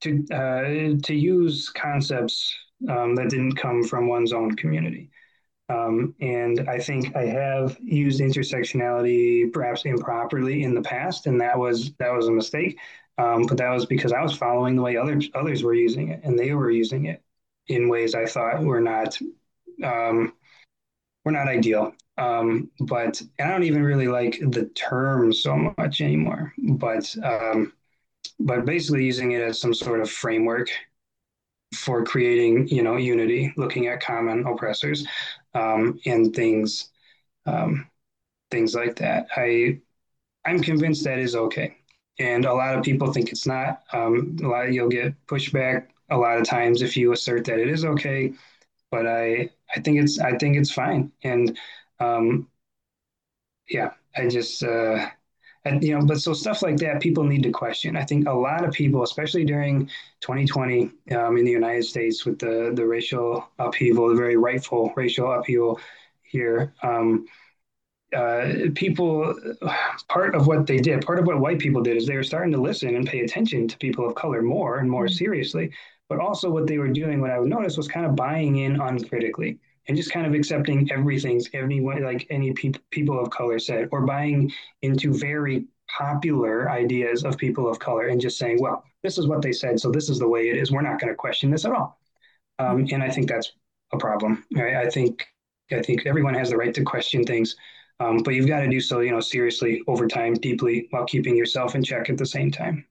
to use concepts that didn't come from one's own community. And I think I have used intersectionality perhaps improperly in the past, and that was a mistake. But that was because I was following the way others were using it, and they were using it in ways I thought were not ideal. But I don't even really like the term so much anymore. But basically using it as some sort of framework for creating, unity, looking at common oppressors, and things like that. I'm convinced that is okay, and a lot of people think it's not. You'll get pushback a lot of times if you assert that it is okay, but I think it's fine, and um, yeah, I just. But so stuff like that, people need to question. I think a lot of people, especially during 2020 in the United States with the racial upheaval, the very rightful racial upheaval here, people, part of what they did, part of what white people did is they were starting to listen and pay attention to people of color more and more seriously. But also what they were doing, what I would notice, was kind of buying in uncritically and just kind of accepting anyone, like any people of color said, or buying into very popular ideas of people of color and just saying, well, this is what they said, so this is the way it is. We're not going to question this at all. And I think that's a problem. Right? I think everyone has the right to question things, but you've got to do so, seriously, over time, deeply, while keeping yourself in check at the same time.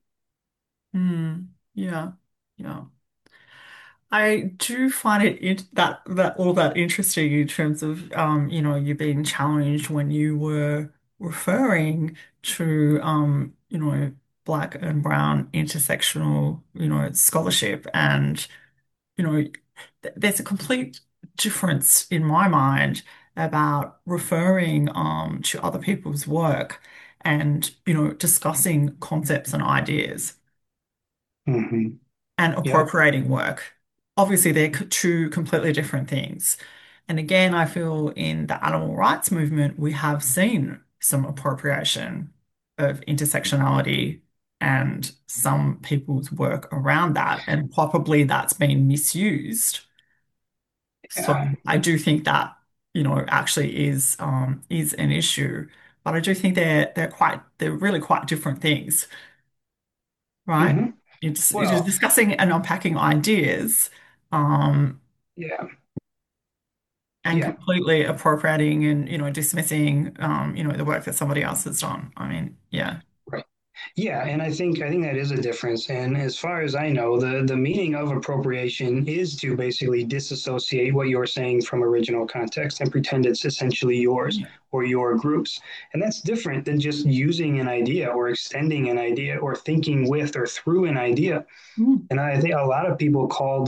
Yeah, yeah. I do find that all that interesting in terms of you being challenged when you were referring to black and brown intersectional scholarship, and there's a complete difference in my mind about referring to other people's work and discussing concepts and ideas Mm-hmm. and Yep. appropriating work. Obviously, they're two completely different things. And again, I feel in the animal rights movement, we have seen some appropriation of intersectionality and some people's work around that, and probably that's been misused. So Yeah. I do think that, actually is an issue. But I do think they're really quite different things, right? Mm-hmm. You're Well, discussing and unpacking ideas, um, yeah. and Yeah. completely appropriating and, dismissing, the work that somebody else has done. I mean, yeah. Right. Yeah, and I think that is a difference. And as far as I know, the meaning of appropriation is to basically disassociate what you're saying from original context and pretend it's essentially yours Yeah. or your group's. And that's different than just using an idea or extending an idea or thinking with or through an idea. Mm. And I think a lot of people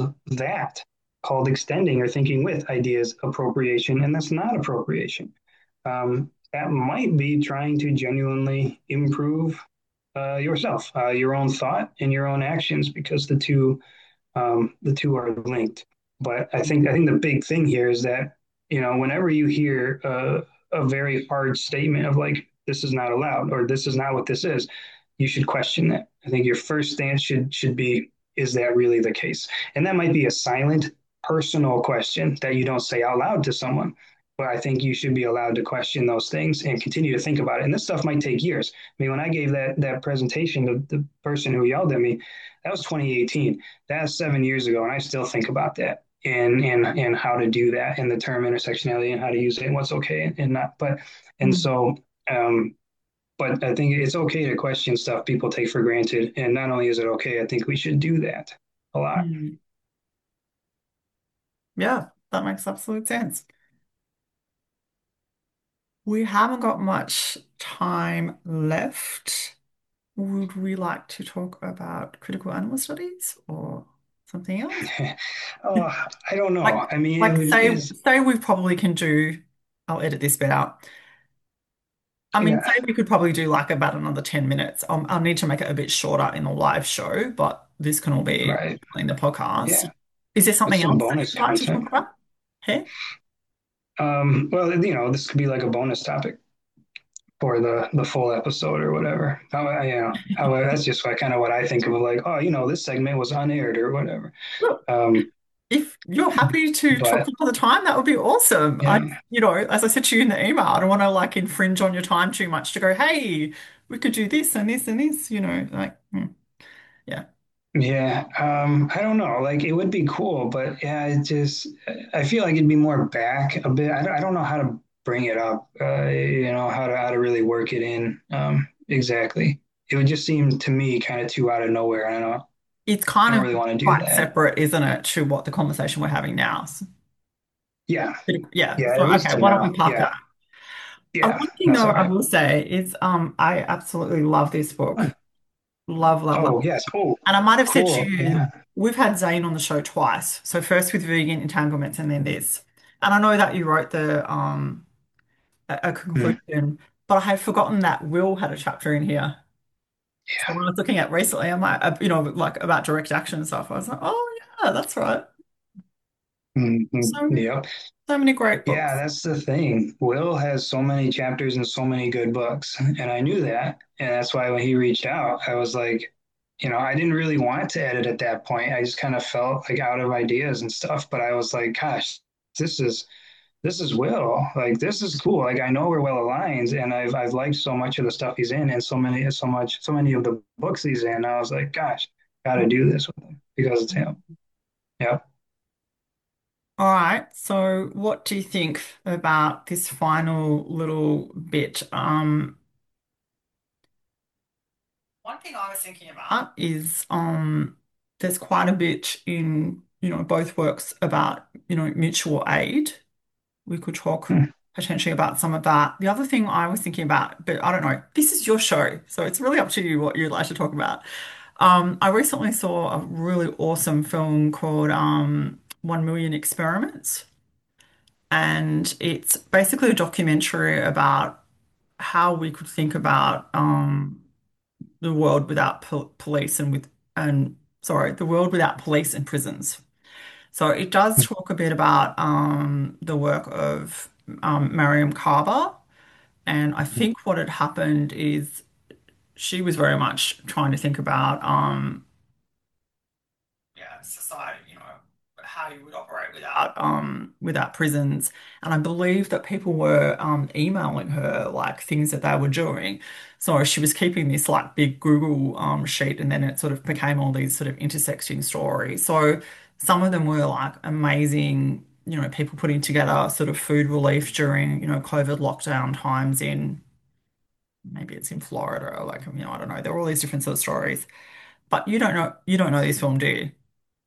called extending or thinking with ideas appropriation, and that's not appropriation. That might be trying to genuinely improve yourself, your own thought and your own actions, because the two are linked. But I think the big thing here is that whenever you hear a very hard statement of like this is not allowed or this is not what this is, you should question that. I think your first stance should be, is that really the case? And that might be a silent personal question that you don't say out loud to someone. But I think you should be allowed to question those things and continue to think about it. And this stuff might take years. I mean, when I gave that presentation to the person who yelled at me, that was 2018. That's 7 years ago, and I still think about that and how to do that and the term intersectionality and how to use it and what's okay and not. And Mm. so, but I think it's okay to question stuff people take for granted. And not only is it okay, I think we should do that a lot. Mm. Yeah, that makes absolute sense. We haven't got much time left. Would we like to talk about critical animal studies or something else? Oh, I don't Like, know. I mean, like say is say we probably can do. I'll edit this bit out. I mean, say yeah, we could probably do like about another 10 minutes. I'll need to make it a bit shorter in the live show, but this can all be right. in the podcast. Yeah, Is there with something some else that bonus you'd like to talk content. about? Hey? Well, this could be like a bonus topic, for the full episode or whatever. That's just kind of what I think of, like, oh, this segment was unaired or whatever. Look, Um, if you're happy to talk but another time, that would be awesome. yeah, As I said to you in the email, I don't want to like infringe on your time too much to go, hey, we could do this and this and this, yeah. yeah. I don't know. Like, it would be cool, but yeah, I feel like it'd be more back a bit. I don't know how to bring it up. How to really work it in. Exactly. It would just seem to me kind of too out of nowhere. It's I kind don't of really want to do quite that. separate, isn't it, to what the conversation we're having now? Yeah. Yeah. Yeah, So, at least okay, to why don't we now. park Yeah. that? Yeah. One thing That's though all I right. will say is I absolutely love this book. Love, love, love. Oh, yes. Oh, And I might have said to cool. you, Yeah. we've had Zane on the show twice. So first with vegan entanglements and then this. And I know that you wrote the a Mm. conclusion, but I had forgotten that Will had a chapter in here. So Yeah. when I was looking at recently, I'm like, like about direct action and stuff. I was like, oh yeah, that's right. So many, Yep. so many great Yeah, books. that's the thing. Will has so many chapters and so many good books, and I knew that, and that's why when he reached out, I was like, I didn't really want to edit at that point. I just kind of felt like out of ideas and stuff, but I was like, gosh, this is this is Will. Like, this is cool. Like, I know we're well aligned, and I've liked so much of the stuff he's in, and so many of the books he's in. I was like, gosh, got to do this with him because it's him. Yep. All right. So what do you think about this final little bit? One thing I was thinking about is there's quite a bit in, both works about, mutual aid. We could talk Hmm. potentially about some of that. The other thing I was thinking about, but I don't know, this is your show, so it's really up to you what you'd like to talk about. I recently saw a really awesome film called 1 Million Experiments, and it's basically a documentary about how we could think about the world without police and sorry, the world without police and prisons. So it does talk a bit about the work of Mariam Kaba, and I think what had happened is she was very much trying to think about society, how you would operate without prisons. And I believe that people were emailing her like things that they were doing. So she was keeping this like big Google sheet, and then it sort of became all these sort of intersecting stories. So some of them were like amazing, people putting together sort of food relief during, COVID lockdown times in maybe it's in Florida or like, I don't know. There were all these different sort of stories. But you don't know this film, do you?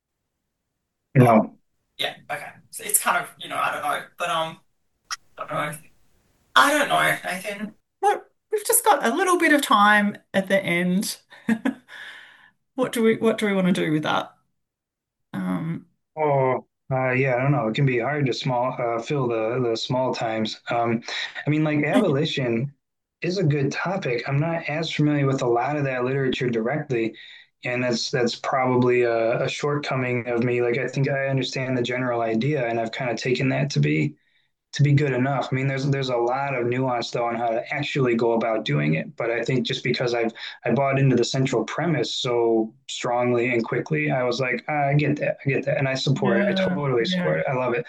Oh, No. yeah, okay. So it's kind of, I don't know. But I don't know. I don't know, Nathan. We've just got a little bit of time at the end. What do we want to do with that? Um, Oh, yeah, I don't know. It can be hard to fill the small times. I mean, like, abolition is a good topic. I'm not as familiar with a lot of that literature directly, and that's probably a shortcoming of me. Like, I think I understand the general idea, and I've kind of taken that to be good enough. I mean, there's a lot of nuance though on how to actually go about doing it. But I think just because I bought into the central premise so strongly and quickly, I was like, I get that, and I support it. I yeah, totally yeah. support it. I love it.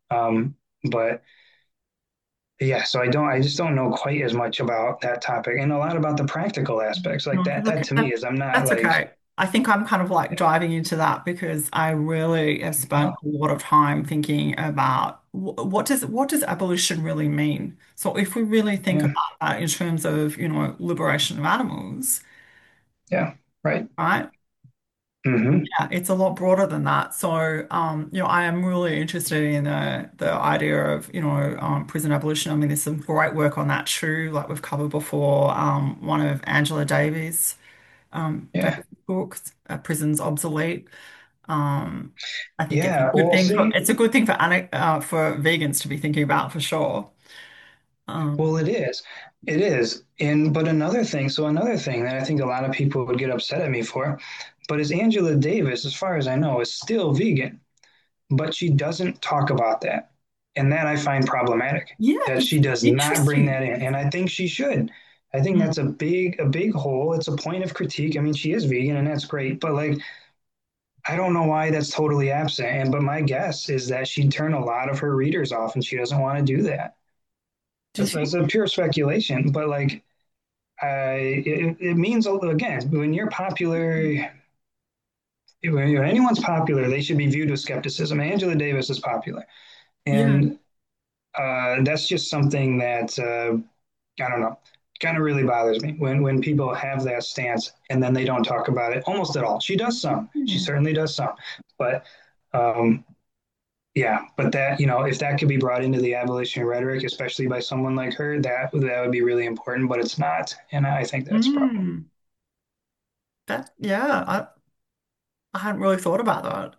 But yeah, so I just don't know quite as much about that topic and a lot about the practical aspects. Like No, that, look, that to me is I'm not that's like, okay. I think I'm kind of like diving into that because I really have spent oh, a lot of time thinking about what does abolition really mean? So if we really think yeah, about that in terms of, liberation of animals, yeah, right. right? Mm-hmm. Yeah, it's a lot broader than that. So, I am really interested in the idea of, prison abolition. I mean, there's some great work on that too, like we've covered before. One of Angela Davies' Yeah, famous books, Prisons Obsolete. Um, I think it's a yeah. good Well, thing see. for vegans to be thinking about for sure. Well, it is. It is. But another thing that I think a lot of people would get upset at me for, but is Angela Davis, as far as I know, is still vegan, but she doesn't talk about that. And that I find problematic, Yeah, that it's she does not bring that interesting. in. And I think she should. I think Mm. that's a big hole. It's a point of critique. I mean, she is vegan and that's great, but like, I don't know why that's totally absent. And but my guess is that she'd turn a lot of her readers off and she doesn't want to do that. Do you It's think? a pure speculation, but like, it means again, when you're popular, when anyone's popular, they should be viewed with skepticism. Angela Davis is popular. Yeah. And that's just something that I don't know, kind of really bothers me when people have that stance and then they don't talk about it almost at all. She does some, she Mm. certainly does some, but um, yeah, but that if that could be brought into the abolition rhetoric, especially by someone like her, that would be really important. But it's not, and I think that's a problem. Mm. That, yeah, I hadn't really thought about that.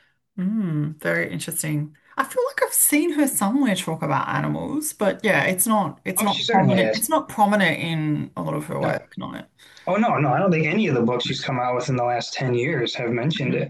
Very interesting. I feel like I've seen her somewhere talk about animals, but yeah, it's Oh, she not certainly prominent. has. It's not prominent in a lot of her No. work, no. Oh no, I don't think any of the books she's come out with in the last 10 years have mentioned it.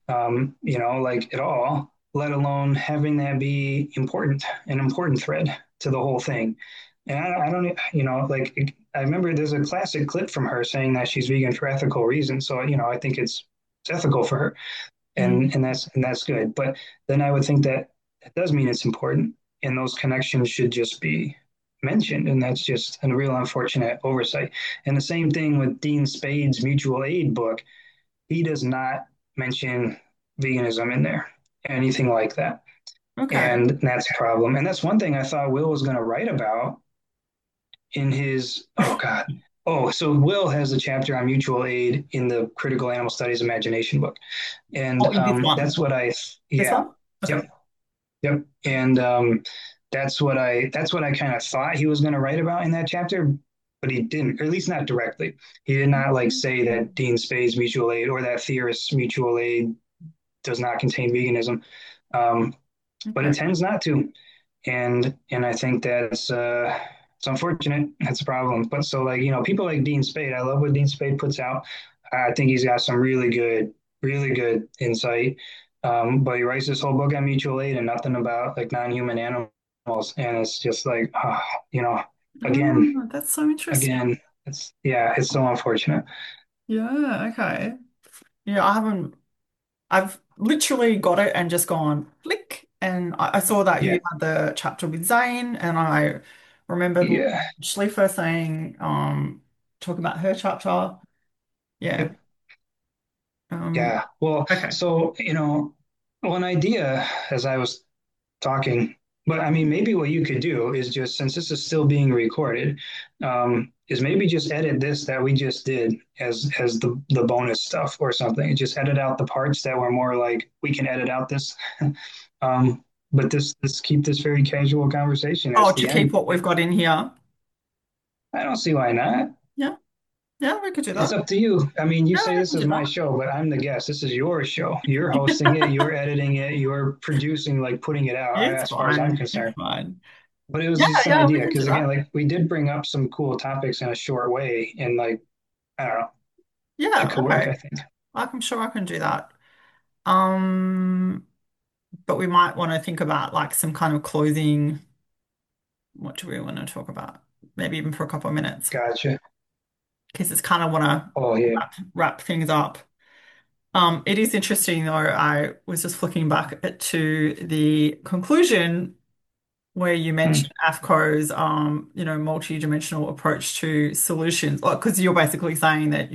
Like at all, let alone having that be an important thread to the whole thing. And I don't, like I remember there's a classic clip from her saying that she's vegan for ethical reasons. So, I think it's ethical for her, Mm. and that's good. But then I would think that it does mean it's important, and those connections should just be mentioned, and that's just a real unfortunate oversight. And the same thing with Dean Spade's mutual aid book. He does not mention veganism in there, anything like that. Okay. And that's a problem. And that's one thing I thought Will was going to write about in his, oh God. Oh, so Will has a chapter on mutual aid in the Critical Animal Studies Imagination book. And Oh, in this that's one. what This yeah, one? Okay. yep, yep. And that's what I kind of thought he was going to write about in that chapter, but he didn't, or at least not directly. He did not like say that Dean Spade's mutual aid or that theorist's mutual aid does not contain veganism, um, but it Okay. tends not to, and I think that's it's unfortunate. That's a problem. But so like people like Dean Spade, I love what Dean Spade puts out. I think he's got some really good insight. But he writes this whole book on mutual aid and nothing about like non-human animals, and it's just like you know, again, Oh, that's so interesting. again, it's so unfortunate. Yeah, okay. Yeah, I've literally got it and just gone flick. And I saw that Yeah, you had the chapter with Zane, and I remembered yeah, Schleifer saying, talking about her chapter. Yeah. yep. Um, Yeah. Well, okay. so, one idea as I was talking, but I mean, maybe what you could do is just, since this is still being recorded, is maybe just edit this that we just did as the bonus stuff or something. Just edit out the parts that were more like we can edit out this. But this keep this very casual conversation Oh, as to the keep end. what we've got in here. I don't see why not. Yeah. Yeah, we could do It's that. up to you. I mean, you Yeah, say we this can is do my that. show, but I'm the guest. This is your show. You're hosting it, you're editing it, you're producing, like putting it out, It's as far as I'm fine. It's concerned. fine. But it was Yeah, just an yeah, we idea can do because, again, that. like we did bring up some cool topics in a short way, and like, I don't know, that Yeah, could work, okay. I think. I'm sure I can do that. Um, but we might want to think about like some kind of closing. What do we want to talk about? Maybe even for a couple of minutes, Gotcha. because it's kind of want to Oh, yeah. wrap things up. It is interesting though. I was just flicking back to the conclusion where you Hmm. mentioned AFCO's, multi-dimensional approach to solutions. Like, because you're basically saying that,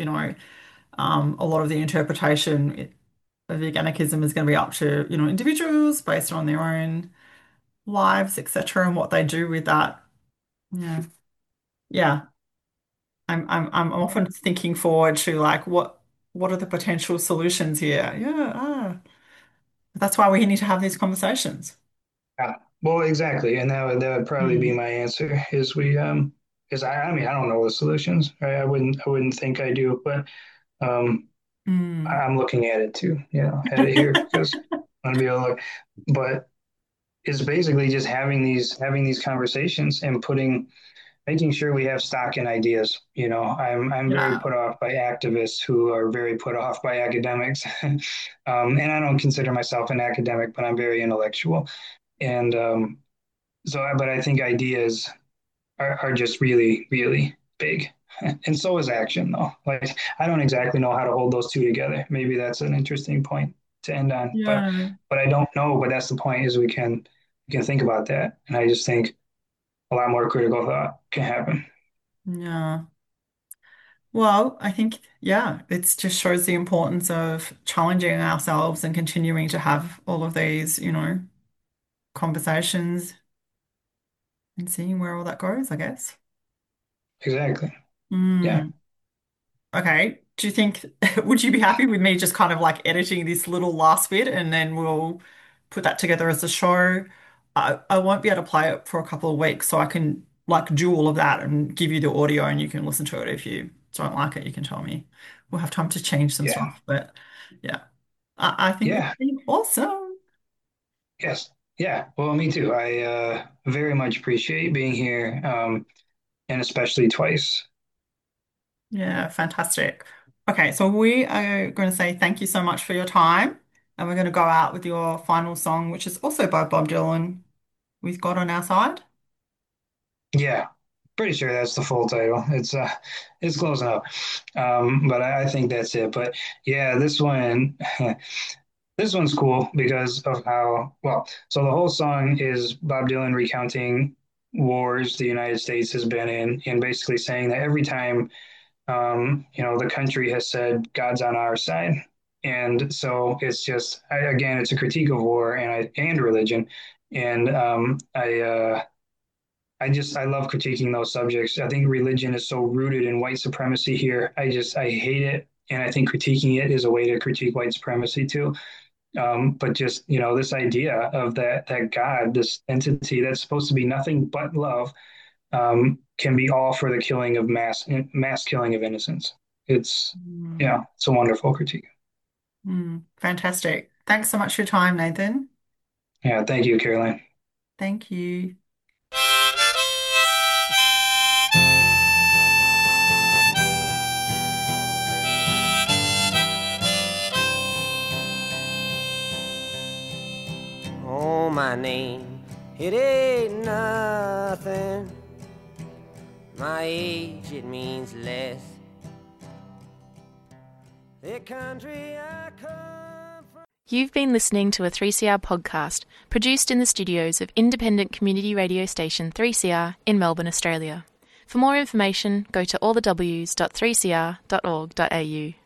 a lot of the interpretation of veganicism is going to be up to, individuals based on their own lives, etc., and what they do with that. Yeah. Yeah. I'm often thinking forward to like what are the potential solutions here? Yeah. That's why we need to have these conversations. Yeah. Well, exactly, and that would probably be Mm. my answer. Is I mean, I don't know the solutions, right? I wouldn't think I do, but um, Mm. I'm looking at it too. At it here because I want to be able to look, but is basically just having these conversations and making sure we have stock in ideas. I'm very Yeah. put off by activists who are very put off by academics, and I don't consider myself an academic, but I'm very intellectual, and but I think ideas are just really, really big. And so is action, though. Like, I don't exactly know how to hold those two together. Maybe that's an interesting point to end on. Yeah. But I don't know. But that's the point, is we can think about that. And I just think a lot more critical thought can happen. Yeah. Well, I think, yeah, it just shows the importance of challenging ourselves and continuing to have all of these, conversations and seeing where all that goes, I guess. Exactly. Yeah. Mm. Okay. Do you think, would you be happy with me just kind of like editing this little last bit and then we'll put that together as a show? I won't be able to play it for a couple of weeks, so I can like do all of that and give you the audio and you can listen to it. If you don't like it, you can tell me. We'll have time to change some Yeah. stuff, but yeah, I think it's Yeah. been awesome. Yes. Yeah. Well, me too. I very much appreciate being here, and especially twice. Yeah, fantastic. Okay, so we are going to say thank you so much for your time, and we're going to go out with your final song, which is also by Bob Dylan, with God on Our Side. Yeah. Pretty sure that's the full title. It's close enough. But I think that's it. But yeah, this one this one's cool because of how well. So the whole song is Bob Dylan recounting wars the United States has been in, and basically saying that every time, the country has said God's on our side. And so it's just, again, it's a critique of war and religion. And I love critiquing those subjects. I think religion is so rooted in white supremacy here. I hate it. And I think critiquing it is a way to critique white supremacy too. But just, this idea of that God, this entity that's supposed to be nothing but love, can be all for the killing of mass killing of innocents. It's a wonderful critique. Fantastic. Thanks so much for your time, Nathan. Yeah, thank you, Caroline. Thank you. Oh, my name, it ain't nothing. My age, it means less. The country I come from. You've been listening to a 3CR podcast produced in the studios of independent community radio station 3CR in Melbourne, Australia. For more information, go to allthews.3cr.org.au.